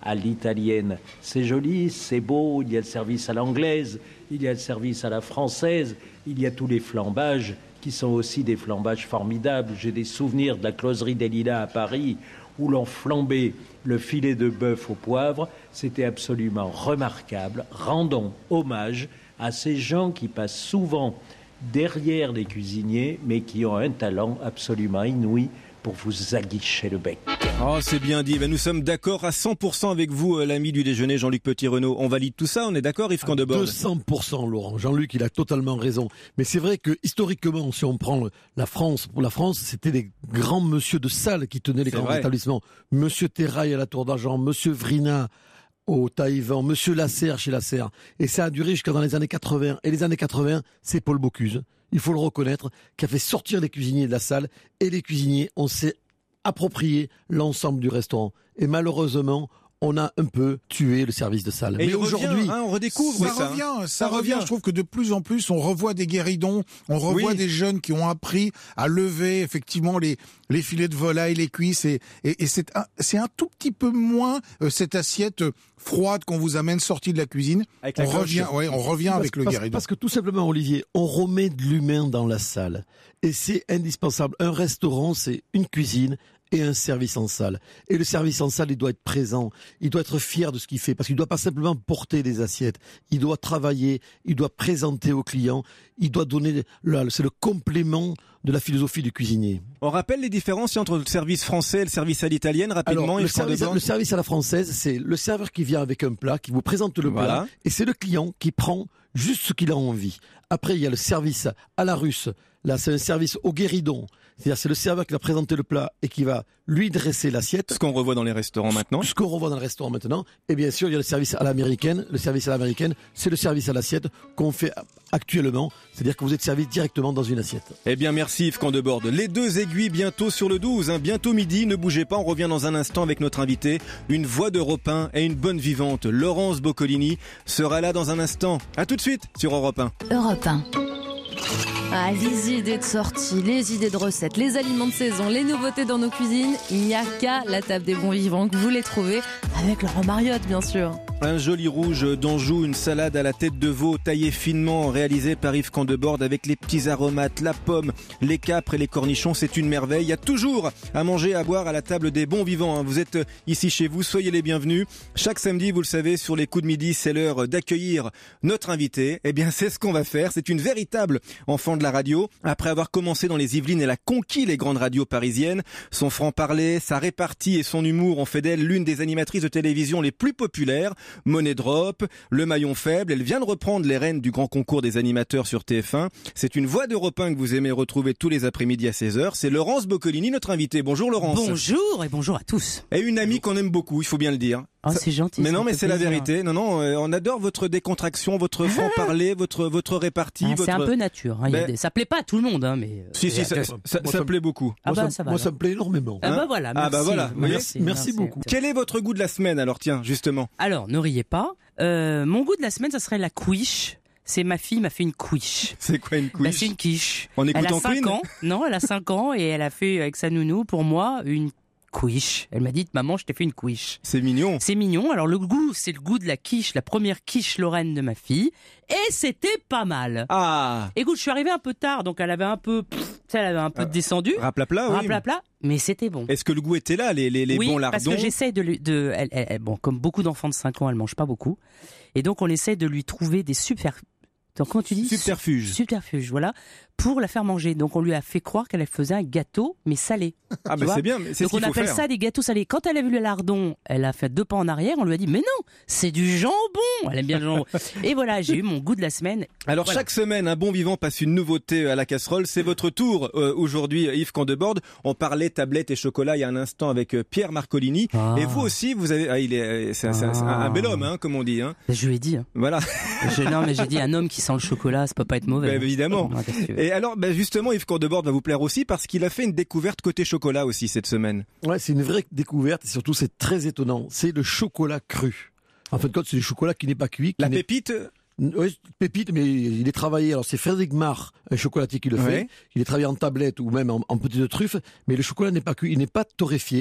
à l'italienne. C'est joli, c'est beau, il y a le service à l'anglaise, il y a le service à la française, il y a tous les flambages qui sont aussi des flambages formidables. J'ai des souvenirs de la closerie des Lilas à Paris où l'on flambait le filet de bœuf au poivre. C'était absolument remarquable. Rendons hommage à ces gens qui passent souvent derrière les cuisiniers, mais qui ont un talent absolument inouï pour vous aguicher le bec. Oh, c'est bien dit. Ben, nous sommes d'accord à 100% avec vous, l'ami du déjeuner, Jean-Luc Petit-Renaud. On valide tout ça, on est d'accord, Yves Candebord? 200%, Laurent. Jean-Luc, il a totalement raison. Mais c'est vrai que, historiquement, si on prend la France, pour la France, c'était les grands monsieur de salle qui tenaient les grands établissements. Monsieur Terrail à la Tour d'Argent, monsieur Vrina au Taïwan, monsieur Lasserre chez Lasserre. Et ça a duré jusqu'à dans les années 80. Et les années 80, c'est Paul Bocuse, il faut le reconnaître, qui a fait sortir les cuisiniers de la salle. Et les cuisiniers, on s'est approprié l'ensemble du restaurant. Et malheureusement, on a un peu tué le service de salle. Et mais aujourd'hui, on redécouvre ça revient. Je trouve que de plus en plus, on revoit des guéridons, on revoit des jeunes qui ont appris à lever effectivement les filets de volaille, les cuisses, et c'est un tout petit peu moins cette assiette froide qu'on vous amène sortie de la cuisine. On revient avec le guéridon. Parce que tout simplement, Olivier, on remet de l'humain dans la salle, et c'est indispensable. Un restaurant, c'est une cuisine et un service en salle. Et le service en salle, il doit être présent, il doit être fier de ce qu'il fait, parce qu'il ne doit pas simplement porter des assiettes, il doit travailler, il doit présenter aux clients, il doit donner, c'est le complément de la philosophie du cuisinier. On rappelle les différences entre le service français et le service à l'italienne, rapidement. Alors, le service à la française, c'est le serveur qui vient avec un plat, qui vous présente le plat, et c'est le client qui prend juste ce qu'il a envie. Après, il y a le service à la russe. Là, c'est un service au guéridon. C'est-à-dire, c'est le serveur qui va présenter le plat et qui va lui dresser l'assiette. Ce qu'on revoit dans les restaurants maintenant. Ce qu'on revoit dans les restaurants maintenant. Et bien sûr, il y a le service à l'américaine. Le service à l'américaine, c'est le service à l'assiette qu'on fait actuellement. C'est-à-dire que vous êtes servi directement dans une assiette. Eh bien, merci Yves Candebord. Les 2 aiguilles bientôt sur le 12. Bientôt midi, ne bougez pas. On revient dans un instant avec notre invité. Une voix d'Europe 1 et une bonne vivante. Laurence Boccolini sera là dans un instant. À tout de suite sur Europe 1. Europe 1. Ah, les idées de sortie, les idées de recettes, les aliments de saison, les nouveautés dans nos cuisines, il n'y a qu'à la table des bons vivants que vous les trouvez avec Laurent Mariotte, bien sûr. Un joli rouge d'Anjou, une salade à la tête de veau taillée finement, réalisée par Yves Candebord avec les petits aromates, la pomme, les capres et les cornichons. C'est une merveille. Il y a toujours à manger, à boire à la table des bons vivants. Vous êtes ici chez vous, soyez les bienvenus. Chaque samedi, vous le savez, sur les coups de midi, c'est l'heure d'accueillir notre invité. Eh bien, c'est ce qu'on va faire. C'est une véritable enfant de la radio. Après avoir commencé dans les Yvelines, elle a conquis les grandes radios parisiennes. Son franc-parler, sa répartie et son humour ont fait d'elle l'une des animatrices de télévision les plus populaires. Money Drop, Le Maillon Faible. Elle vient de reprendre les rênes du grand concours des animateurs sur TF1. C'est une voix d'Europe 1 que vous aimez retrouver tous les après-midi à 16h. C'est Laurence Boccolini, notre invitée. Bonjour Laurence. Bonjour et bonjour à tous. Et une amie qu'on aime beaucoup, il faut bien le dire. Oh, c'est gentil. Mais non, mais c'est la vérité. Non, on adore votre décontraction, votre franc-parler, votre répartie. C'est un peu nature. Ça plaît pas à tout le monde, mais. Si, ça plaît beaucoup. Moi, ça me plaît énormément. Voilà. Merci beaucoup. Quel est votre goût de la semaine alors, tiens, justement? Alors, ne riez pas. Mon goût de la semaine, ça serait la quiche. C'est ma fille m'a fait une quiche. C'est quoi une quiche? C'est une quiche. En écoutant Queen? Elle a 5 ans. Non, elle a 5 ans et elle a fait avec sa nounou pour moi une quiche. Elle m'a dit, maman, je t'ai fait une quiche. C'est mignon. C'est mignon. Alors le goût, c'est le goût de la quiche, la première quiche lorraine de ma fille. Et c'était pas mal. Ah. Écoute, je suis arrivé un peu tard, donc elle avait un peu, descendu. Raplapla, oui. Raplapla, mais c'était bon. Est-ce que le goût était là, les bons lardons? Parce que j'essaie bon, comme beaucoup d'enfants de 5 ans, elle mange pas beaucoup. Et donc on essaie de lui trouver des comment tu dis? Subterfuge, voilà, pour la faire manger. Donc on lui a fait croire qu'elle faisait un gâteau, mais salé. Ah ben c'est bien, c'est donc ce qu'il faut on appelle ça des gâteaux salés. Quand elle a vu le lardon, elle a fait 2 pas en arrière, on lui a dit mais non, c'est du jambon. Elle aime bien le jambon. Et voilà, j'ai eu mon goût de la semaine. Alors voilà. Chaque semaine, un bon vivant passe une nouveauté à la casserole. C'est votre tour aujourd'hui, Yves Candebord. On parlait tablette et chocolat il y a un instant avec Pierre Marcolini. Et vous aussi, vous avez, c'est un bel homme, comme on dit. Je lui ai dit. Voilà. Non, mais j'ai dit un homme qui sent le chocolat, ça peut pas être mauvais. Évidemment. Et alors, justement, Yves Candebord va vous plaire aussi parce qu'il a fait une découverte côté chocolat aussi cette semaine. Ouais, c'est une vraie découverte et surtout c'est très étonnant. C'est le chocolat cru. En fin de compte, c'est du chocolat qui n'est pas cuit. Pépite. Oui, pépite, mais il est travaillé. Alors c'est Frédéric Marr, un chocolatier qui le fait. Il est travaillé en tablette ou même en petites truffes. Mais le chocolat n'est pas cuit, il n'est pas torréfié.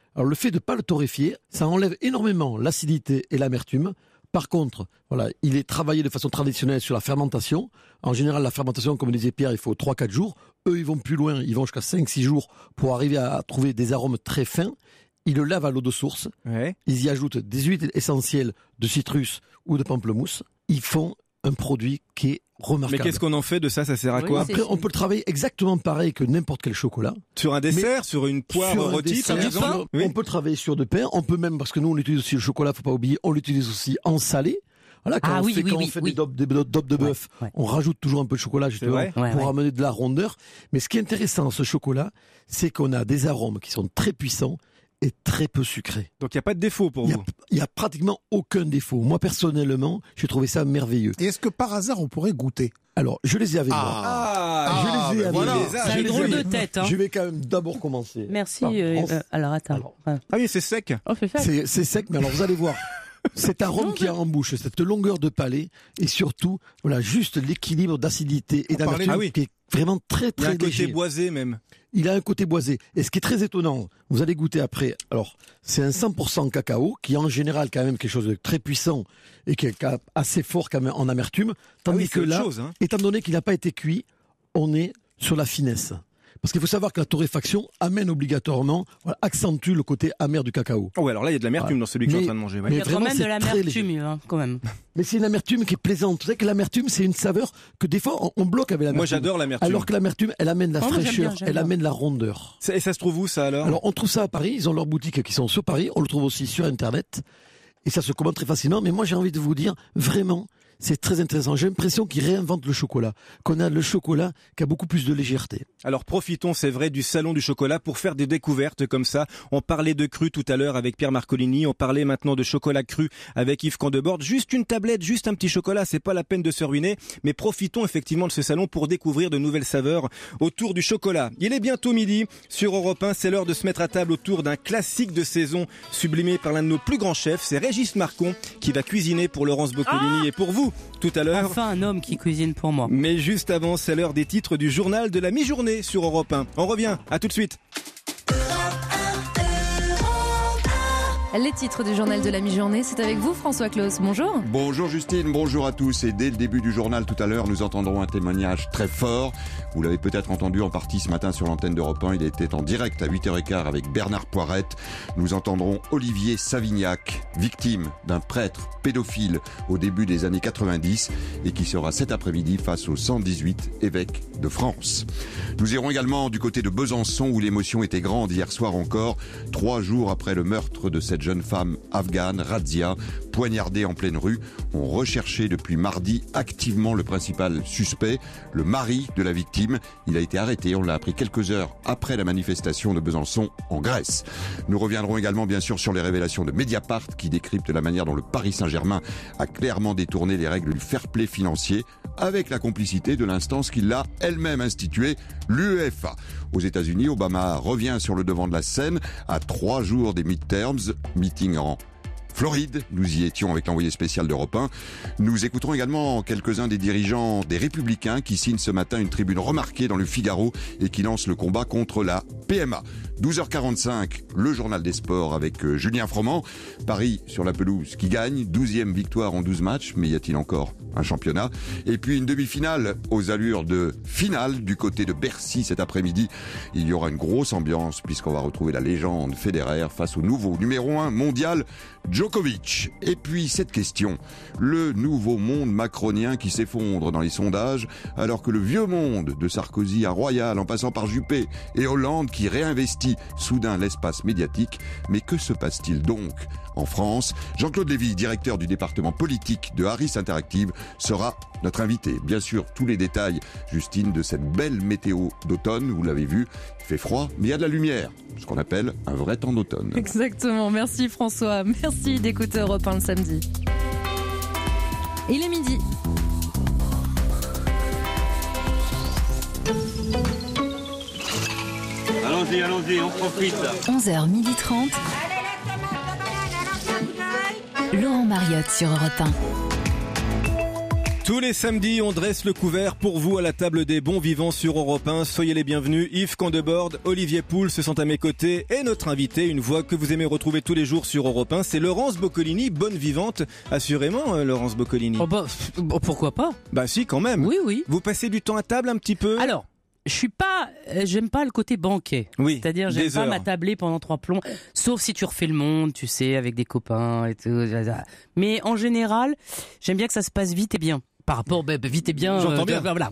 Alors le fait de ne pas le torréfier, ça enlève énormément l'acidité et l'amertume. Par contre, voilà, il est travaillé de façon traditionnelle sur la fermentation. En général, la fermentation, comme disait Pierre, il faut 3-4 jours. Eux, ils vont plus loin, ils vont jusqu'à 5-6 jours pour arriver à trouver des arômes très fins. Ils le lavent à l'eau de source. Ouais. Ils y ajoutent des huiles essentielles de citrus ou de pamplemousse. Ils font un produit qui est remarquable. Mais qu'est-ce qu'on en fait de ça? Ça sert à quoi? Après, on peut le travailler exactement pareil que n'importe quel chocolat. Sur un dessert, sur une poire rôtie, par exemple? Oui. On peut travailler sur du pain. On peut même, parce que nous, on utilise aussi le chocolat, faut pas oublier, on l'utilise aussi en salé. Voilà, quand on fait des dopes de bœuf, on rajoute toujours un peu de chocolat justement pour amener de la rondeur. Mais ce qui est intéressant dans ce chocolat, c'est qu'on a des arômes qui sont très puissants et très peu sucrés. Donc il n'y a pas de défaut pour vous? Il n'y a pratiquement aucun défaut. Moi personnellement, j'ai trouvé ça merveilleux. Et est-ce que par hasard on pourrait goûter? Alors, je les ai avec moi. Je les ai avec moi. Ça a une drôle de tête. Je vais quand même d'abord commencer. Merci. Alors attends. Ah oui, c'est sec. Oh, c'est sec, mais alors vous allez voir. Cet arôme qu'il y a en bouche, cette longueur de palais, et surtout, voilà, juste l'équilibre d'acidité et d'amertume qui est vraiment très très léger. Il a un côté boisé même. Il a un côté boisé. Et ce qui est très étonnant, vous allez goûter après. Alors, c'est un 100% cacao, qui est en général quand même quelque chose de très puissant et qui est assez fort quand même en amertume. Tandis que là, étant donné qu'il n'a pas été cuit, on est sur la finesse. Parce qu'il faut savoir que la torréfaction amène obligatoirement, accentue le côté amer du cacao. Oh ouais, alors là, il y a de l'amertume dans celui que je suis en train de manger. Il y a quand même de l'amertume, quand même. Mais c'est une amertume qui est plaisante. Vous savez que l'amertume, c'est une saveur que des fois, on bloque avec l'amertume. Moi, j'adore l'amertume. Alors que l'amertume, elle amène la fraîcheur, elle amène la rondeur. Et ça se trouve où, ça, alors? Alors, on trouve ça à Paris. Ils ont leurs boutiques qui sont sur Paris. On le trouve aussi sur Internet. Et ça se commande très facilement. Mais moi, j'ai envie de vous dire, vraiment, c'est très intéressant. J'ai l'impression qu'ils réinventent le chocolat, qu'on a le chocolat qui a beaucoup plus de légèreté. Alors profitons, c'est vrai, du salon du chocolat pour faire des découvertes comme ça. On parlait de cru tout à l'heure avec Pierre Marcolini, on parlait maintenant de chocolat cru avec Yves Candebord. Juste une tablette, juste un petit chocolat, c'est pas la peine de se ruiner, mais profitons effectivement de ce salon pour découvrir de nouvelles saveurs autour du chocolat. Il est bientôt midi sur Europe 1, c'est l'heure de se mettre à table autour d'un classique de saison sublimé par l'un de nos plus grands chefs, c'est Régis Marcon qui va cuisiner pour Laurence Boccolini et pour vous tout à l'heure. Enfin un homme qui cuisine pour moi. Mais juste avant, c'est l'heure des titres du journal de la mi-journée sur Europe 1. On revient, à tout de suite. Les titres du journal de la mi-journée, c'est avec vous François Claus. Bonjour. Bonjour Justine, bonjour à tous. Et dès le début du journal tout à l'heure, nous entendrons un témoignage très fort. Vous l'avez peut-être entendu en partie ce matin sur l'antenne d'Europe 1. Il était en direct à 8h15 avec Bernard Poirette. Nous entendrons Olivier Savignac, victime d'un prêtre pédophile au début des années 90 et qui sera cet après-midi face aux 118 évêques de France. Nous irons également du côté de Besançon où l'émotion était grande hier soir encore, 3 jours après le meurtre de cette jeune femme afghane, Razia, poignardée en pleine rue. On recherchait depuis mardi activement le principal suspect, le mari de la victime. Il a été arrêté, on l'a appris quelques heures après la manifestation de Besançon en Grèce. Nous reviendrons également bien sûr sur les révélations de Mediapart qui décryptent la manière dont le Paris Saint-Germain a clairement détourné les règles du fair play financier avec la complicité de l'instance qui l'a elle-même instituée, l'UEFA. Aux États-Unis, Obama revient sur le devant de la scène à 3 jours des midterms, meeting en Floride. Nous y étions avec l'envoyé spécial d'Europe 1. Nous écouterons également quelques-uns des dirigeants des Républicains qui signent ce matin une tribune remarquée dans le Figaro et qui lancent le combat contre la PMA. 12h45, le journal des sports avec Julien Froment. Paris sur la pelouse qui gagne, 12e victoire en 12 matchs, mais y a-t-il encore un championnat? Et puis une demi-finale aux allures de finale du côté de Bercy cet après-midi. Il y aura une grosse ambiance puisqu'on va retrouver la légende Federer face au nouveau numéro 1 mondial Djokovic. Et puis cette question, le nouveau monde macronien qui s'effondre dans les sondages alors que le vieux monde de Sarkozy à Royal en passant par Juppé et Hollande qui réinvestit soudain l'espace médiatique. Mais que se passe-t-il donc en France? Jean-Claude Lévy, directeur du département politique de Harris Interactive, sera notre invité. Bien sûr, tous les détails, Justine, de cette belle météo d'automne, vous l'avez vu, il fait froid, mais il y a de la lumière, ce qu'on appelle un vrai temps d'automne. Exactement, merci François, merci d'écouter Europe 1 le samedi. Il est midi. Allons-y, on profite. 11h30. Laurent Mariotte sur Europe 1. Tous les samedis, on dresse le couvert pour vous à la table des bons vivants sur Europe 1. Soyez les bienvenus. Yves Candebord, Olivier Pouls se sont à mes côtés et notre invité, une voix que vous aimez retrouver tous les jours sur Europe 1, c'est Laurence Boccolini, bonne vivante. Assurément, Laurence Boccolini. Pourquoi pas ? Bah si, quand même. Oui. Vous passez du temps à table un petit peu ? Alors, j'aime pas le côté banquet. Oui. C'est-à-dire, j'aime pas m'attabler pendant 3 plombs, sauf si tu refais le monde, tu sais, avec des copains et tout. Mais en général, j'aime bien que ça se passe vite et bien. Par rapport, vite et bien. J'entends bien. Voilà.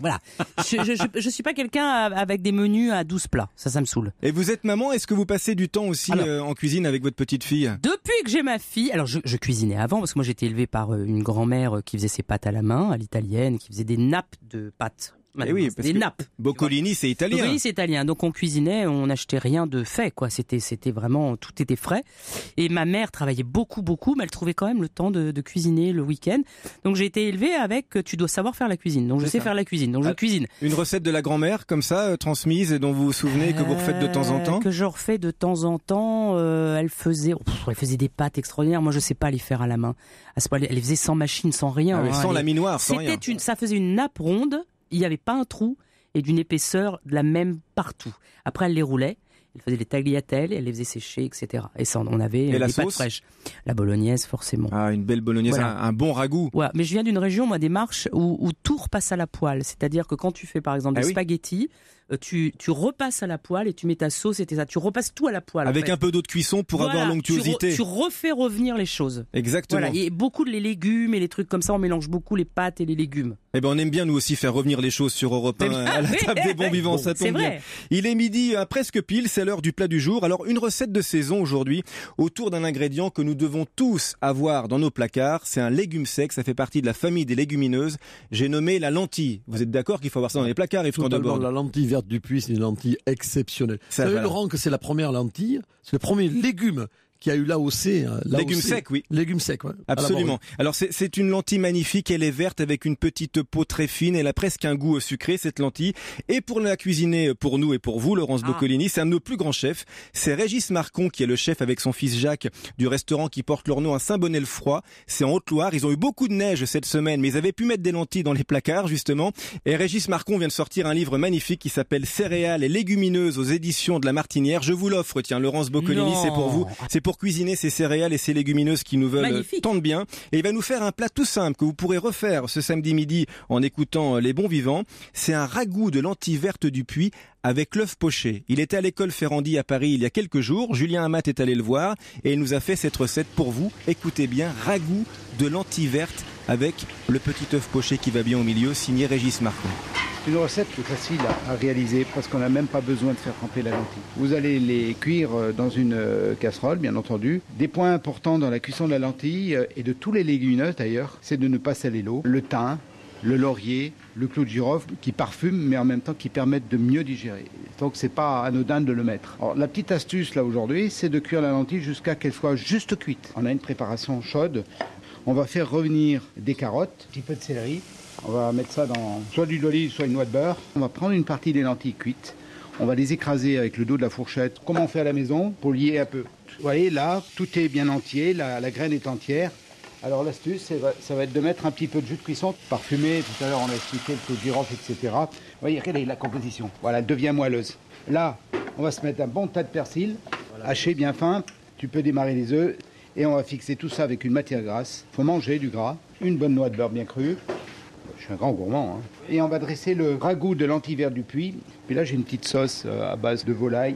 Je suis pas quelqu'un avec des menus à 12 plats. Ça me saoule. Et vous êtes maman, est-ce que vous passez du temps aussi en cuisine avec votre petite fille ? Depuis que j'ai ma fille, alors je cuisinais avant, parce que moi j'étais élevé par une grand-mère qui faisait ses pâtes à la main, à l'italienne, qui faisait des nappes de pâtes. Eh oui, parce des que nappes. Boccolini, c'est italien. Boccolini, c'est italien. Donc on cuisinait, on n'achetait rien de fait, quoi. C'était vraiment, tout était frais. Et ma mère travaillait beaucoup, mais elle trouvait quand même le temps de cuisiner le week-end. Donc j'ai été élevée avec, tu dois savoir faire la cuisine. Donc je sais faire la cuisine. Donc je cuisine. Une recette de la grand-mère, comme ça, transmise, et dont vous vous souvenez, que vous refaites de temps en temps ? Que je refais de temps en temps. Elle faisait des pâtes extraordinaires. Moi, je sais pas les faire à la main. Elle faisait sans machine, sans rien. Sans laminoir, sans rien. Ça faisait une nappe ronde. Il n'y avait pas un trou et d'une épaisseur de la même partout. Après, elle les roulait, elle faisait des tagliatelles, elle les faisait sécher, etc. Et ça, on avait des pâtes fraîches. La bolognaise, forcément. Ah, une belle bolognaise, voilà. un bon ragoût. Ouais, mais je viens d'une région, moi, des Marches, où tout repasse à la poêle. C'est-à-dire que quand tu fais, par exemple, des spaghettis, tu repasses à la poêle et tu mets ta sauce et tu repasses tout à la poêle. Avec un peu d'eau de cuisson pour avoir l'onctuosité. Tu refais revenir les choses. Exactement. Voilà. Et beaucoup de les légumes et les trucs comme ça, on mélange beaucoup les pâtes et les légumes. Eh ben, on aime bien nous aussi faire revenir les choses sur Europe 1 à la table des bons vivants, ça tombe bien. Il est midi presque pile, c'est l'heure du plat du jour. Alors une recette de saison aujourd'hui autour d'un ingrédient que nous devons tous avoir dans nos placards, c'est un légume sec, ça fait partie de la famille des légumineuses. J'ai nommé la lentille. Vous êtes d'accord qu'il faut avoir ça dans les placards, Yves Candebord ? La lentille verte du Puy, c'est une lentille exceptionnelle. Vous savez, Laurent, que c'est la première lentille, c'est le premier légume qui a eu l'AOC. Légumes secs, oui. Légumes secs, ouais. Absolument. Alors c'est une lentille magnifique, elle est verte avec une petite peau très fine, elle a presque un goût sucré, cette lentille. Et pour la cuisiner pour nous et pour vous, Laurence Boccolini, c'est un de nos plus grands chefs. C'est Régis Marcon qui est le chef avec son fils Jacques du restaurant qui porte leur nom à Saint-Bonnet-le-Froid. C'est en Haute-Loire, ils ont eu beaucoup de neige cette semaine, mais ils avaient pu mettre des lentilles dans les placards, justement. Et Régis Marcon vient de sortir un livre magnifique qui s'appelle Céréales et légumineuses aux éditions de La Martinière. Je vous l'offre, tiens, Laurence Boccolini, c'est pour vous. C'est pour cuisiner ces céréales et ces légumineuses qui nous veulent tant de bien. Et il va nous faire un plat tout simple que vous pourrez refaire ce samedi midi en écoutant Les Bons Vivants. C'est un ragoût de lentilles vertes du Puy avec l'œuf poché. Il était à l'école Ferrandi à Paris il y a quelques jours. Julien Amat est allé le voir et il nous a fait cette recette pour vous. Écoutez bien, ragoût de lentilles vertes avec le petit œuf poché qui va bien au milieu, signé Régis Marcon. C'est une recette qui est facile à réaliser parce qu'on n'a même pas besoin de faire tremper la lentille. Vous allez les cuire dans une casserole, bien entendu. Des points importants dans la cuisson de la lentille et de tous les légumineuses d'ailleurs, c'est de ne pas saler l'eau. Le thym, le laurier, le clou de girofle qui parfument mais en même temps qui permettent de mieux digérer. Donc c'est pas anodin de le mettre. Alors, la petite astuce là aujourd'hui, c'est de cuire la lentille jusqu'à qu'elle soit juste cuite. On a une préparation chaude. On va faire revenir des carottes, un petit peu de céleri. On va mettre ça dans soit de l'huile d'olive, soit une noix de beurre. On va prendre une partie des lentilles cuites. On va les écraser avec le dos de la fourchette, comme on fait à la maison, pour lier un peu. Vous voyez, là, tout est bien entier, la graine est entière. Alors l'astuce, ça va être de mettre un petit peu de jus de cuisson parfumé. Tout à l'heure, on a expliqué le clou de girofle, etc. Vous voyez, regardez la composition. Voilà, elle devient moelleuse. Là, on va se mettre un bon tas de persil, haché bien fin. Tu peux démarrer les œufs. Et on va fixer tout ça avec une matière grasse. Il faut manger du gras, une bonne noix de beurre bien crue. Je suis un grand gourmand. Et on va dresser le ragoût de lentilles vertes du Puy. Puis là, j'ai une petite sauce à base de volaille.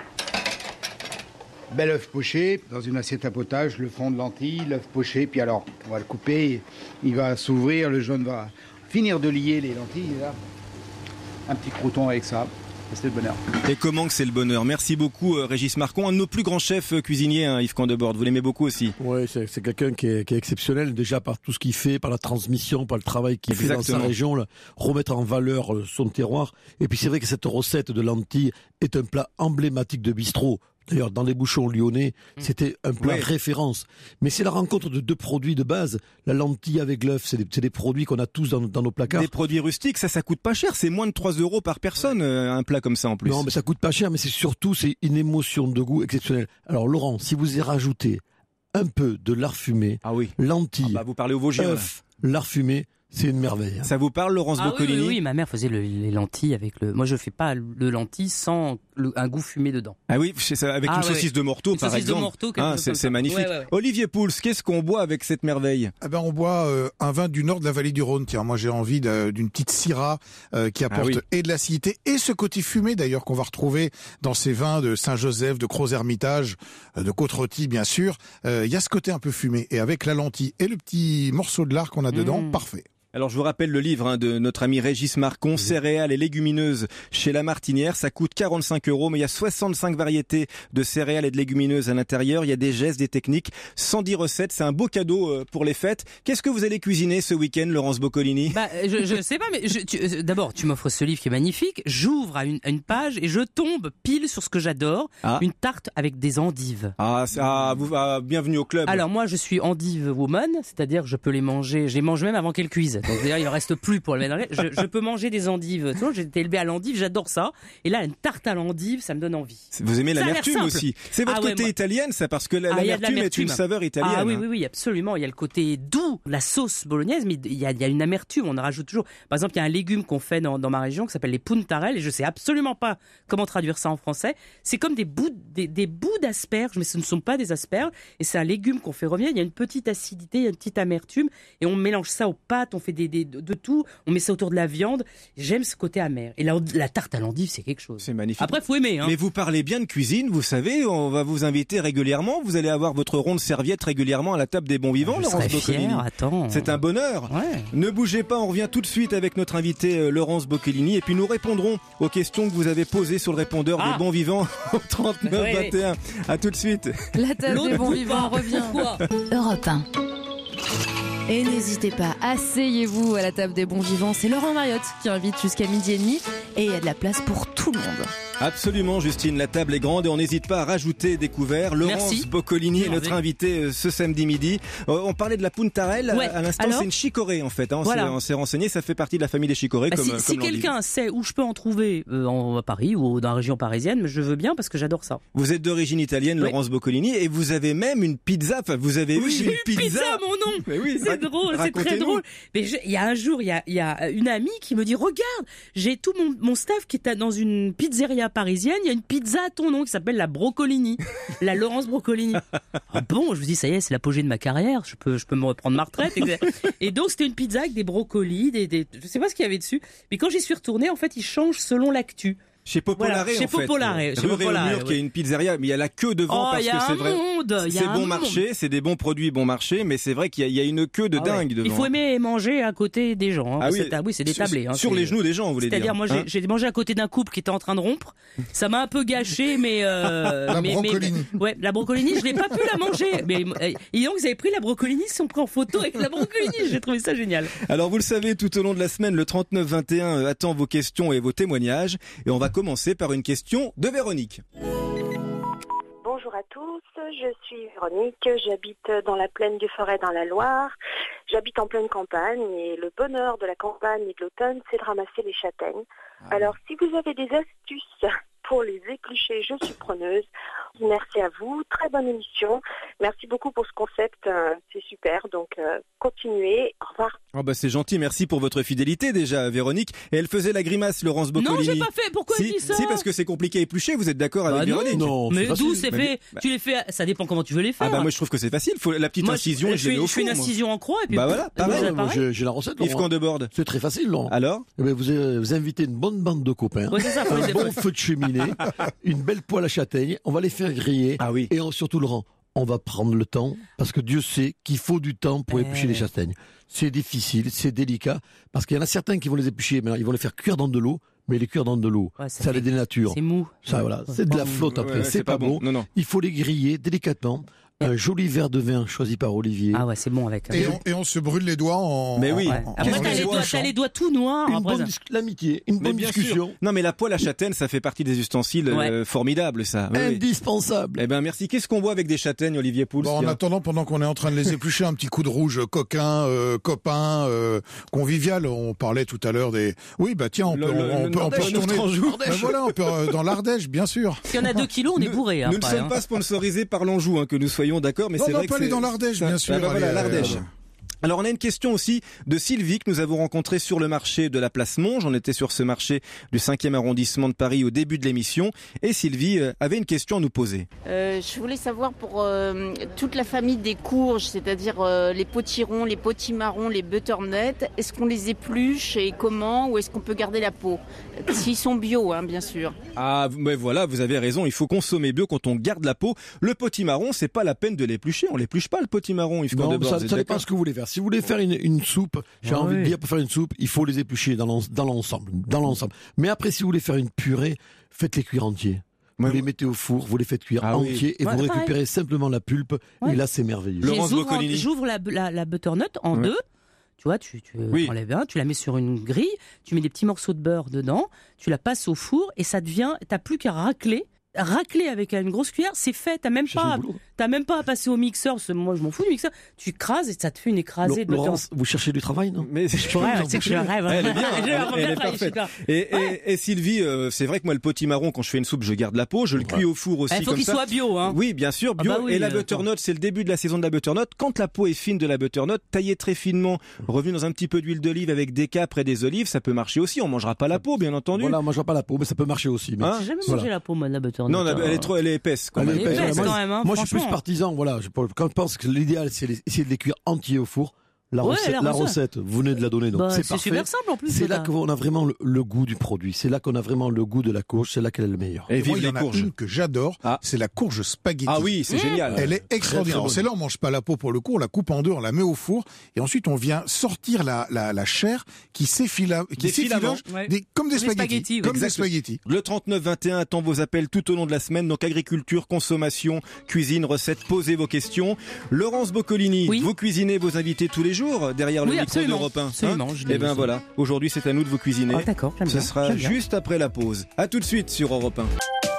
Bel œuf poché dans une assiette à potage, le fond de lentilles, l'œuf poché. Puis alors, on va le couper, il va s'ouvrir, le jaune va finir de lier les lentilles. Et là, un petit crouton avec ça. C'est le bonheur. Et comment que c'est le bonheur. Merci beaucoup Régis Marcon, un de nos plus grands chefs cuisiniers, Yves Candebord. Vous l'aimez beaucoup aussi. Oui, c'est quelqu'un qui est exceptionnel déjà par tout ce qu'il fait, par la transmission, par le travail qu'il fait dans sa région, là, remettre en valeur son terroir. Et puis c'est vrai que cette recette de lentilles est un plat emblématique de bistrot. D'ailleurs, dans les bouchons lyonnais, c'était un plat référence. Mais c'est la rencontre de deux produits de base. La lentille avec l'œuf, c'est des produits qu'on a tous dans nos placards. Des produits rustiques, ça coûte pas cher. C'est moins de 3 € par personne, un plat comme ça en plus. Non, mais ça coûte pas cher, mais c'est une émotion de goût exceptionnelle. Alors Laurent, si vous y rajoutez un peu de lard fumé, lentilles, vous parlez au Vosgien, œuf, lard fumé, C'est une merveille. Ça vous parle, Laurence Boccolini? Oui, ma mère faisait les lentilles avec le. Moi, je fais pas le lentilles sans un goût fumé dedans. Ah oui, avec une saucisse de Morteau, par exemple. Morteau, c'est magnifique. Ouais. Olivier Pouls, qu'est-ce qu'on boit avec cette merveille? On boit un vin du nord de la vallée du Rhône. Tiens, moi j'ai envie d'une petite Syrah qui apporte et de l'acidité et ce côté fumé d'ailleurs qu'on va retrouver dans ces vins de Saint-Joseph, de Crozes-Hermitage, de Côte-Rôtie bien sûr. Il y a ce côté un peu fumé et avec la lentille et le petit morceau de lard qu'on a dedans, parfait. Alors je vous rappelle le livre de notre ami Régis Marcon, Céréales et légumineuses chez La Martinière. Ça coûte 45 €, mais il y a 65 variétés de céréales et de légumineuses à l'intérieur. Il y a des gestes, des techniques, 110 recettes. C'est un beau cadeau pour les fêtes. Qu'est-ce que vous allez cuisiner ce week-end, Laurence Boccolini? Je sais pas, mais d'abord tu m'offres ce livre qui est magnifique. J'ouvre à une page et je tombe pile sur ce que j'adore, une tarte avec des endives. Bienvenue au club. Alors moi je suis endive woman, c'est-à-dire que je peux les manger. Je les mange même avant qu'elles cuisent. Donc d'ailleurs, il en reste plus pour le mettre. Je peux manger des endives. Tu vois, j'ai été élevé à l'endive, j'adore ça. Et là, une tarte à l'endive, ça me donne envie. Vous aimez l'amertume aussi. C'est votre côté italienne, ça, parce que l'amertume est une saveur italienne. Ah oui, absolument. Il y a le côté doux, la sauce bolognaise, mais il y a une amertume. On en rajoute toujours. Par exemple, il y a un légume qu'on fait dans ma région qui s'appelle les puntarelles, et je sais absolument pas comment traduire ça en français. C'est comme des bouts d'asperges, mais ce ne sont pas des asperges. Et c'est un légume qu'on fait revenir. Il y a une petite acidité, il y a une petite amertume, et on mélange ça aux pâtes. On fait de tout, on met ça autour de la viande. J'aime ce côté amer. Et la tarte à l'endive, c'est quelque chose. C'est magnifique. Après, faut aimer. Mais vous parlez bien de cuisine, vous savez, on va vous inviter régulièrement. Vous allez avoir votre ronde serviette régulièrement à la table des bons vivants, Laurence Boccolini. Attends. C'est un bonheur. Ouais. Ne bougez pas, on revient tout de suite avec notre invité Laurence Boccolini et puis nous répondrons aux questions que vous avez posées sur le répondeur des bons vivants au 39-21. À tout de suite. La table des bons vivants revient. Europe 1. Et n'hésitez pas, asseyez-vous à la table des bons vivants. C'est Laurent Mariotte qui invite jusqu'à 12h30 et il y a de la place pour tout le monde. Absolument, Justine, la table est grande et on n'hésite pas à rajouter des couverts. Laurence Boccolini est notre invitée ce samedi midi. On parlait de la puntarelle à l'instant, c'est une chicorée en fait. On s'est renseigné, ça fait partie de la famille des chicorées. Si quelqu'un sait où je peux en trouver à Paris ou dans la région parisienne, je veux bien parce que j'adore ça. Vous êtes d'origine italienne, Laurence Boccolini, et vous avez même une pizza. Enfin, vous avez eu une pizza. Mon nom. Mais oui, c'est drôle, c'est très drôle. Mais il y a un jour, il y a une amie qui me dit regarde, j'ai tout mon staff qui est dans une pizzeria parisienne, il y a une pizza à ton nom qui s'appelle la Broccolini, la Laurence Broccolini. Ah bon, je me dis ça y est, c'est l'apogée de ma carrière, je peux me reprendre ma retraite. Et donc c'était une pizza avec des brocolis, je sais pas ce qu'il y avait dessus, mais quand j'y suis retournée, en fait, ils changent selon l'actu. Chez Popolare, chez Popolare, rue Réaumur, qui est une pizzeria, mais il y a la queue devant parce que c'est vrai. C'est bon marché, c'est des bons produits bon marché, mais c'est vrai qu'il y a une queue de dingue devant. Il faut aimer manger à côté des gens. C'est des tablés. Sur les genoux des gens, vous voulez dire. C'est-à-dire, moi, j'ai mangé à côté d'un couple qui était en train de rompre. Ça m'a un peu gâché, mais la Broccolini. La Broccolini, je n'ai pas pu la manger. Mais donc, ils avaient pris la Broccolini, ils se sont pris en photo avec la Broccolini. J'ai trouvé ça génial. Alors, vous le savez, tout au long de la semaine, le 39-21 attend vos questions et vos témoignages. Et on va commencer par une question de Véronique. Bonjour à tous, je suis Véronique, j'habite dans la plaine du Forêt dans la Loire, j'habite en pleine campagne et le bonheur de la campagne et de l'automne c'est de ramasser les châtaignes. Alors si vous avez des astuces pour les éplucher, je suis preneuse. Merci à vous, très bonne émission. Merci beaucoup pour ce concept, c'est super, donc continuez, au revoir. C'est gentil, merci pour votre fidélité déjà, Véronique. Et elle faisait la grimace, Laurence Boccolini. Non, j'ai pas fait, pourquoi elle dit ça? Si, parce que c'est compliqué à éplucher, vous êtes d'accord avec Véronique? Non, mais d'où c'est fait? Tu les fais, ça dépend comment tu veux les faire. Moi je trouve que c'est facile, faut la petite incision et je les mets au four. Je fais une incision en croix et puis... voilà, pareil. J'ai la recette, Yves Candeborde. C'est très facile, Laurent. Alors? Vous invitez une bonne bande de copains, un bon feu de cheminée, une belle poêle à châtaigne, on va les faire griller. Ah oui. Et surtout, Laurent, on va prendre le temps, parce que Dieu sait qu'il faut du temps pour éplucher les châtaignes. C'est difficile, c'est délicat, parce qu'il y en a certains qui vont les éplucher, mais ils vont les faire cuire dans de l'eau, mais les cuire dans de l'eau, ça les dénature. C'est mou. Ça, c'est de la flotte après, c'est pas bon. Non. Il faut les griller délicatement. Un joli verre de vin choisi par Olivier. Ah ouais, c'est bon avec. Et on se brûle les doigts en. Mais oui. Après, t'as les doigts tout noirs. L'amitié, une bonne discussion. Non, mais la poêle à châtaigne, ça fait partie des ustensiles formidables, ça. Indispensable. Eh ben, merci. Qu'est-ce qu'on boit avec des châtaignes, Olivier Pouls? En attendant, pendant qu'on est en train de les éplucher, un petit coup de rouge coquin, copain, convivial. On parlait tout à l'heure des. Oui, tiens, on peut retourner. Voilà, on peut dans l'Ardèche, bien sûr. Si on a 2 kilos, on est bourré. Nous ne sommes pas sponsorisés par l'Anjou, que nous soyons d'accord, mais c'est vrai que on va pas aller dans l'Ardèche, bien sûr. L'Ardèche. Alors on a une question aussi de Sylvie que nous avons rencontrée sur le marché de la Place Monge. On était sur ce marché du 5e arrondissement de Paris au début de l'émission et Sylvie avait une question à nous poser. Je voulais savoir pour toute la famille des courges, c'est-à-dire les potirons, les potimarrons, les butternuts, est-ce qu'on les épluche et comment, ou est-ce qu'on peut garder la peau? S'ils sont bio, hein, bien sûr. Ah, mais voilà, vous avez raison, il faut consommer bio quand on garde la peau. Le potimarron, c'est pas la peine de l'éplucher, on l'épluche pas le potimarron. Non, ça dépend ce que vous voulez faire. Si vous voulez faire une soupe, j'ai envie de dire, pour faire une soupe, il faut les éplucher dans l'ensemble. Mais après, si vous voulez faire une purée, faites-les cuire entiers. Vous les mettez au four, vous les faites cuire entiers et vous récupérez simplement la pulpe. Et là, c'est merveilleux. J'ouvre la butternut en deux. Tu vois, tu enlèves un, tu la mets sur une grille, tu mets des petits morceaux de beurre dedans, tu la passes au four et ça devient, t'as plus qu'à racler avec une grosse cuillère, c'est fait, t'as même pas à passer au mixeur, parce que moi je m'en fous du mixeur, tu écrases et ça te fait une écrasée de Laurence, vous cherchez du travail, non? Mais c'est que je rêve. Elle est bien, elle est parfaite. Et Sylvie, c'est vrai que moi le potimarron, quand je fais une soupe, je garde la peau, je le cuis au four aussi. Il faut qu'il soit bio, hein. Oui, bien sûr, bio. Et la butternut, c'est le début de la saison de la butternut. Quand la peau est fine de la butternut, taillée très finement, revenue dans un petit peu d'huile d'olive avec des capres et des olives, ça peut marcher aussi. On mangera pas la peau, bien entendu. Voilà, on mangera pas la peau, mais ça peut marcher aussi. J'ai jamais mangé la peau, moi, de la butternut. Non, elle est épaisse. Elle est épaisse quand même. Moi, je suis plus partisan. Voilà, quand je pense que l'idéal, c'est essayer de les cuire entiers au four. La recette, vous venez de la donner, donc c'est parfait. C'est super simple en plus. C'est là qu'on a vraiment le goût du produit. C'est là qu'on a vraiment le goût de la courge. C'est là qu'elle est le meilleur. Et vive les courges. Une que j'adore, c'est la courge spaghetti. Ah oui, c'est génial. Elle est extraordinaire. C'est là, on mange pas la peau pour le coup, on la coupe en deux, on la met au four, et ensuite on vient sortir la chair qui s'effilage, comme des spaghettis. Comme des spaghettis. Le 3921 attend vos appels tout au long de la semaine. Donc agriculture, consommation, cuisine, recettes, posez vos questions. Laurence Boccolini, vous cuisinez vos invités tous les jours derrière le micro d'Europe 1. Et ben voilà, aujourd'hui c'est à nous de vous cuisiner. D'accord, ce sera juste après la pause. À tout de suite sur Europe 1.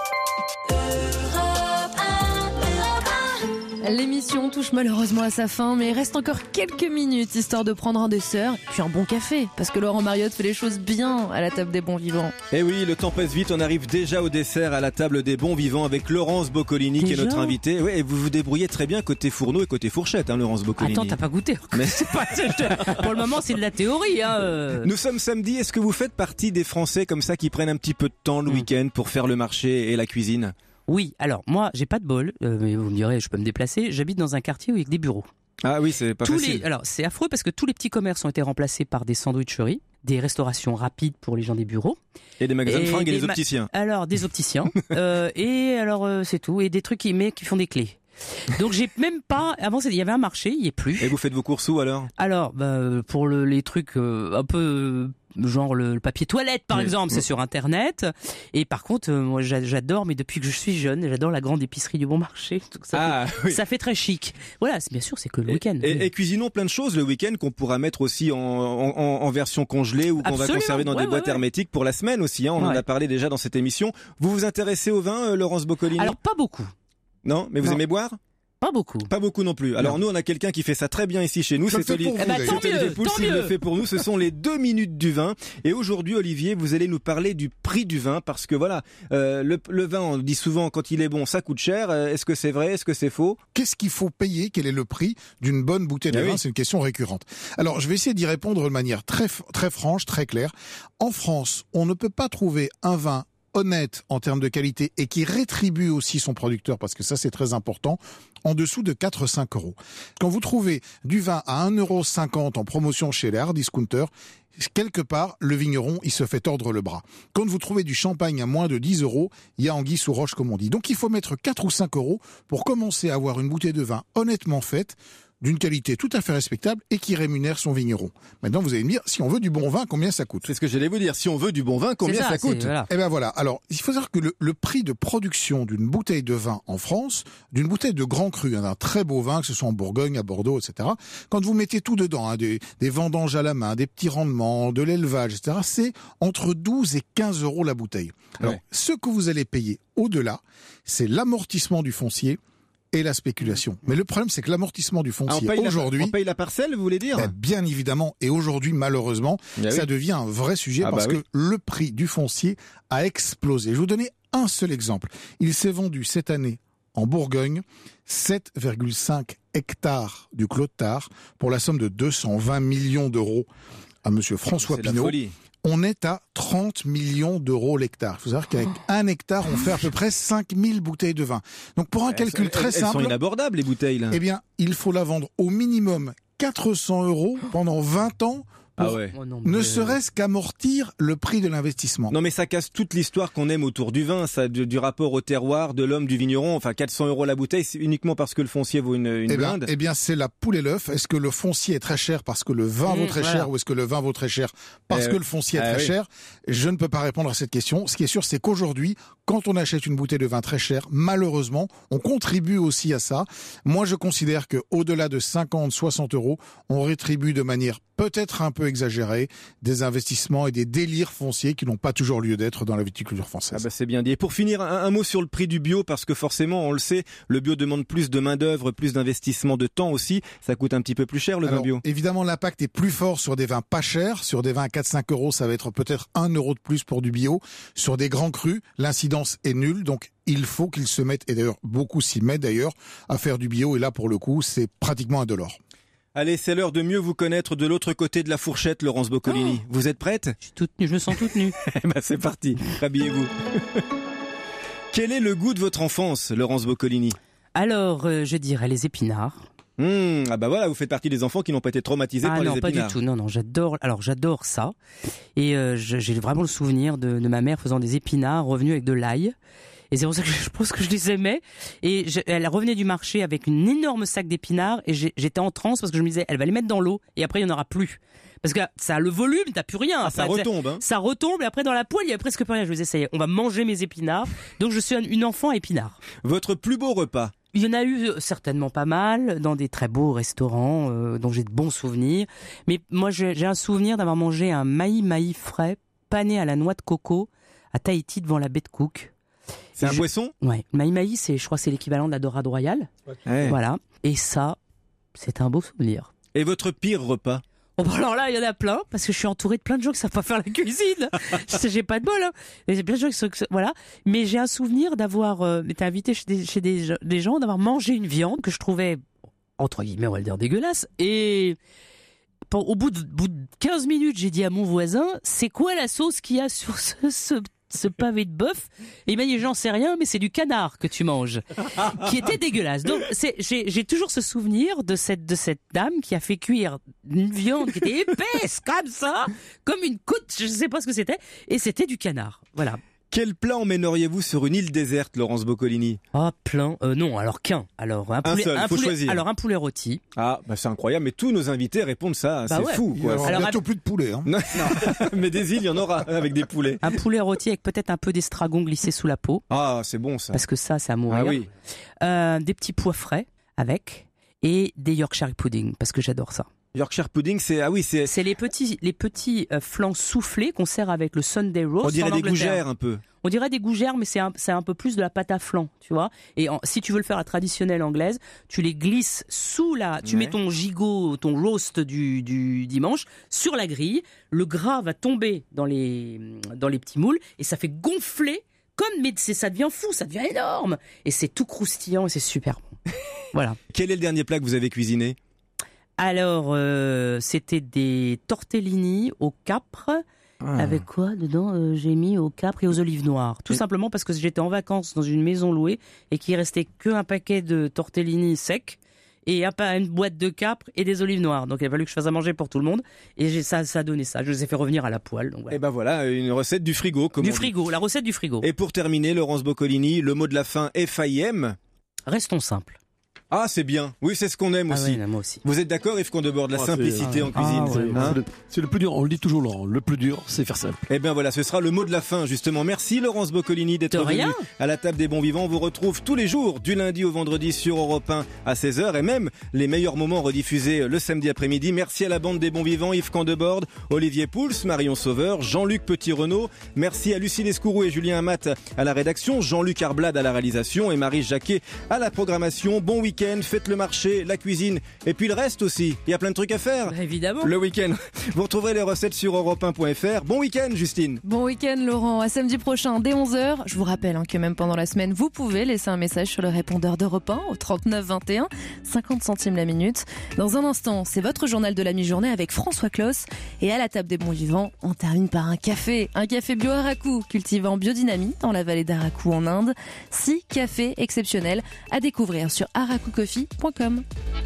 L'émission touche malheureusement à sa fin, mais il reste encore quelques minutes histoire de prendre un dessert, puis un bon café, parce que Laurent Mariotte fait les choses bien à la table des bons vivants. Eh oui, le temps passe vite, on arrive déjà au dessert à la table des bons vivants avec Laurence Boccolini qui est notre invitée. Ouais, et vous vous débrouillez très bien côté fourneau et côté fourchette, Laurence Boccolini. Attends, t'as pas goûté. Mais pour le moment, c'est de la théorie. Nous sommes samedi, est-ce que vous faites partie des Français comme ça qui prennent un petit peu de temps le week-end pour faire le marché et la cuisine? Oui, alors moi j'ai pas de bol, mais vous me direz je peux me déplacer, j'habite dans un quartier où il y a des bureaux. Ah oui, c'est pas facile. Alors c'est affreux parce que tous les petits commerces ont été remplacés par des sandwicheries, des restaurations rapides pour les gens des bureaux. Et des magasins de fringues et des opticiens. Alors des opticiens, et alors c'est tout, et des trucs qui font des clés. Donc j'ai même pas, avant il y avait un marché, il y est plus. Et vous faites vos courses où alors? Alors pour les trucs un peu... genre le papier toilette par exemple, c'est sur internet. Et par contre moi j'adore, mais depuis que je suis jeune, j'adore la grande épicerie du bon marché. Ça fait très chic. Voilà, bien sûr, c'est que le week-end. Et cuisinons plein de choses le week-end qu'on pourra mettre aussi en version congelée ou qu'on va conserver dans des boîtes hermétiques pour la semaine aussi. On en a parlé déjà dans cette émission. Vous vous intéressez au vin, Laurence Boccolini? Alors pas beaucoup. Non, mais vous aimez boire? Pas beaucoup. Pas beaucoup non plus. Alors nous, on a quelqu'un qui fait ça très bien ici chez nous. C'est Olivier Pouls qui le fait pour nous. Ce sont les 2 minutes du vin. Et aujourd'hui, Olivier, vous allez nous parler du prix du vin parce que voilà, le vin, on dit souvent quand il est bon, ça coûte cher. Est-ce que c'est vrai? Est-ce que c'est faux? Qu'est-ce qu'il faut payer? Quel est le prix d'une bonne bouteille de vin? C'est une question récurrente. Alors, je vais essayer d'y répondre de manière très franche, très claire. En France, on ne peut pas trouver un vin honnête en termes de qualité et qui rétribue aussi son producteur, parce que ça c'est très important, en dessous de 4-5 euros. Quand vous trouvez du vin à 1,50 € en promotion chez les hard discounters, quelque part, le vigneron, il se fait tordre le bras. Quand vous trouvez du champagne à moins de 10 €, il y a anguille sous roche, comme on dit. Donc il faut mettre 4 ou 5 € pour commencer à avoir une bouteille de vin honnêtement faite, d'une qualité tout à fait respectable et qui rémunère son vigneron. Maintenant, vous allez me dire, si on veut du bon vin, combien ça coûte? C'est ce que j'allais vous dire. Si on veut du bon vin, combien ça coûte? Voilà. Eh ben voilà. Alors, il faut savoir que le prix de production d'une bouteille de vin en France, d'une bouteille de grand cru, d'un très beau vin, que ce soit en Bourgogne, à Bordeaux, etc., quand vous mettez tout dedans, des vendanges à la main, des petits rendements, de l'élevage, etc., c'est entre 12 et 15 € la bouteille. Alors, ce que vous allez payer au-delà, c'est l'amortissement du foncier et la spéculation. Mais le problème, c'est que l'amortissement du foncier aujourd'hui... On paye la parcelle, vous voulez dire? Bien évidemment. Et aujourd'hui, malheureusement, ça devient un vrai sujet parce que le prix du foncier a explosé. Je vais vous donner un seul exemple. Il s'est vendu cette année en Bourgogne 7,5 hectares du Clos de Tard pour la somme de 220 millions d'euros à monsieur François Pinault. On est à 30 millions d'euros l'hectare. Il faut savoir qu'avec un hectare, on fait à peu près 5000 bouteilles de vin. Donc pour un calcul très simple... Elles sont inabordables, les bouteilles, là. Eh bien, il faut la vendre au minimum 400 € pendant 20 ans pour ne serait-ce qu'amortir le prix de l'investissement. Non mais ça casse toute l'histoire qu'on aime autour du vin, ça, du rapport au terroir, de l'homme, du vigneron. Enfin 400 € la bouteille, c'est uniquement parce que le foncier vaut une blinde. Eh bien c'est la poule et l'œuf. Est-ce que le foncier est très cher parce que le vin vaut très cher, ou est-ce que le vin vaut très cher parce que le foncier est très cher? Je ne peux pas répondre à cette question. Ce qui est sûr, c'est qu'aujourd'hui, quand on achète une bouteille de vin très chère, malheureusement, on contribue aussi à ça. Moi je considère que au-delà de 50, 60 €, on rétribue de manière peut-être un peu exagéré, des investissements et des délires fonciers qui n'ont pas toujours lieu d'être dans la viticulture française. Ah bah c'est bien dit. Et pour finir, un mot sur le prix du bio, parce que forcément, on le sait, le bio demande plus de main-d'œuvre, plus d'investissement de temps aussi. Ça coûte un petit peu plus cher le vin bio. Évidemment, l'impact est plus fort sur des vins pas chers. Sur des vins à 4-5 €, ça va être peut-être 1 € de plus pour du bio. Sur des grands crus, l'incidence est nulle. Donc, il faut qu'ils se mettent, et d'ailleurs, beaucoup s'y mettent d'ailleurs, à faire du bio. Et là, pour le coup, c'est pratiquement indolore. Allez, c'est l'heure de mieux vous connaître de l'autre côté de la fourchette, Laurence Boccolini. Vous êtes prête? Je suis toute nue, je me sens toute nue. C'est parti, rhabillez-vous. Quel est le goût de votre enfance, Laurence Boccolini? Alors, je dirais les épinards. Ah bah voilà, vous faites partie des enfants qui n'ont pas été traumatisés par les épinards. Ah non, pas du tout. Non, j'adore ça. Et j'ai vraiment le souvenir de ma mère faisant des épinards revenus avec de l'ail. Et c'est pour ça que je pense que je les aimais. Et elle revenait du marché avec une énorme sac d'épinards et j'étais en transe parce que je me disais, elle va les mettre dans l'eau et après il n'y en aura plus. Parce que ça a le volume, t'as plus rien. Après, ça retombe. Hein. Ça retombe et après dans la poêle, il y a presque plus rien. Je me disais, ça y est, on va manger mes épinards. Donc je suis une enfant épinard. Votre plus beau repas? Il y en a eu certainement pas mal dans des très beaux restaurants dont j'ai de bons souvenirs. Mais moi, j'ai un souvenir d'avoir mangé un maï frais pané à la noix de coco à Tahiti devant la baie de Cook. C'est un poisson? Ouais. Maï, je crois que c'est l'équivalent de la dorade royale. Ouais. Voilà. Et ça, c'est un beau souvenir. Et votre pire repas? Oh, bah alors là, il y en a plein, parce que je suis entourée de plein de gens qui savent pas faire la cuisine. J'ai pas de bol, hein. Il y a plein de gens qui sont, voilà. Mais j'ai un souvenir d'avoir été invité chez des gens, d'avoir mangé une viande que je trouvais, entre guillemets, on va le dire, dégueulasse. Et au bout de 15 minutes, j'ai dit à mon voisin, c'est quoi la sauce qu'il y a sur ce pavé de bœuf? Et il m'a dit, j'en sais rien, mais c'est du canard que tu manges, qui était dégueulasse. Donc j'ai toujours ce souvenir de cette dame qui a fait cuire une viande qui était épaisse comme ça, comme une côte, je sais pas ce que c'était, et c'était du canard. Voilà. Quel plat emmèneriez-vous sur une île déserte, Laurence Boccolini? Ah, plein. Non, alors qu'un. Alors un poulet, faut choisir. Alors un poulet rôti. Ah, bah c'est incroyable. Mais tous nos invités répondent ça. Bah c'est fou, quoi. Il y aura bientôt plus de poulet. Hein. Non. Mais des îles, il y en aura avec des poulets. Un poulet rôti avec peut-être un peu d'estragon glissé sous la peau. Ah, c'est bon ça. Parce que ça, c'est à mourir. Ah oui. Des petits pois frais avec et des Yorkshire pudding parce que j'adore ça. Yorkshire pudding, c'est c'est les petits flancs soufflés qu'on sert avec le Sunday roast. On dirait des gougères un peu. On dirait des gougères, mais c'est un peu plus de la pâte à flan, tu vois. Et si tu veux le faire à la traditionnelle anglaise, tu les glisses tu mets ton gigot, ton roast du dimanche sur la grille. Le gras va tomber dans les petits moules et ça fait gonfler ça devient fou, ça devient énorme. Et c'est tout croustillant et c'est super bon. Voilà. Quel est le dernier plat que vous avez cuisiné? Alors, c'était des tortellini au capre. Avec quoi dedans? J'ai mis au capre et aux olives noires. Tout simplement parce que j'étais en vacances dans une maison louée et qu'il restait qu'un paquet de tortellini secs et une boîte de capre et des olives noires. Donc il a fallu que je fasse à manger pour tout le monde et ça a donné ça. Je les ai fait revenir à la poêle. Donc voilà. Et ben voilà, une recette du frigo. La recette du frigo. Et pour terminer, Laurence Boccolini, le mot de la fin, FAIM. Restons simples. Ah, c'est bien. Oui, c'est ce qu'on aime aussi. Oui, moi aussi. Vous êtes d'accord, Yves Condebord, la simplicité en cuisine? C'est le plus dur. On le dit toujours, Laurent. Le plus dur, c'est faire simple. Eh bien voilà, ce sera le mot de la fin, justement. Merci, Laurence Boccolini, d'être venue à la table des bons vivants. On vous retrouve tous les jours, du lundi au vendredi sur Europe 1 à 16h et même les meilleurs moments rediffusés le samedi après-midi. Merci à la bande des bons vivants, Yves Condebord, Olivier Pouls, Marion Sauveur, Jean-Luc Petit-Renaud. Merci à Lucie Lescourou et Julien Amat à la rédaction, Jean-Luc Arblade à la réalisation et Marie Jacquet à la programmation. Bon week-end week-end, faites le marché, la cuisine et puis le reste aussi. Il y a plein de trucs à faire. Évidemment. Le week-end. Vous retrouverez les recettes sur europe1.fr. Bon week-end, Justine. Bon week-end, Laurent. À samedi prochain, dès 11h. Je vous rappelle que même pendant la semaine, vous pouvez laisser un message sur le répondeur d'Europe 1 au 39 21, 50 centimes la minute. Dans un instant, c'est votre journal de la mi-journée avec François Claus. Et à la table des bons vivants, on termine par un café. Un café bio Araku, cultivé en biodynamie dans la vallée d'Araku en Inde. 6 cafés exceptionnels à découvrir sur arakucoffee.com.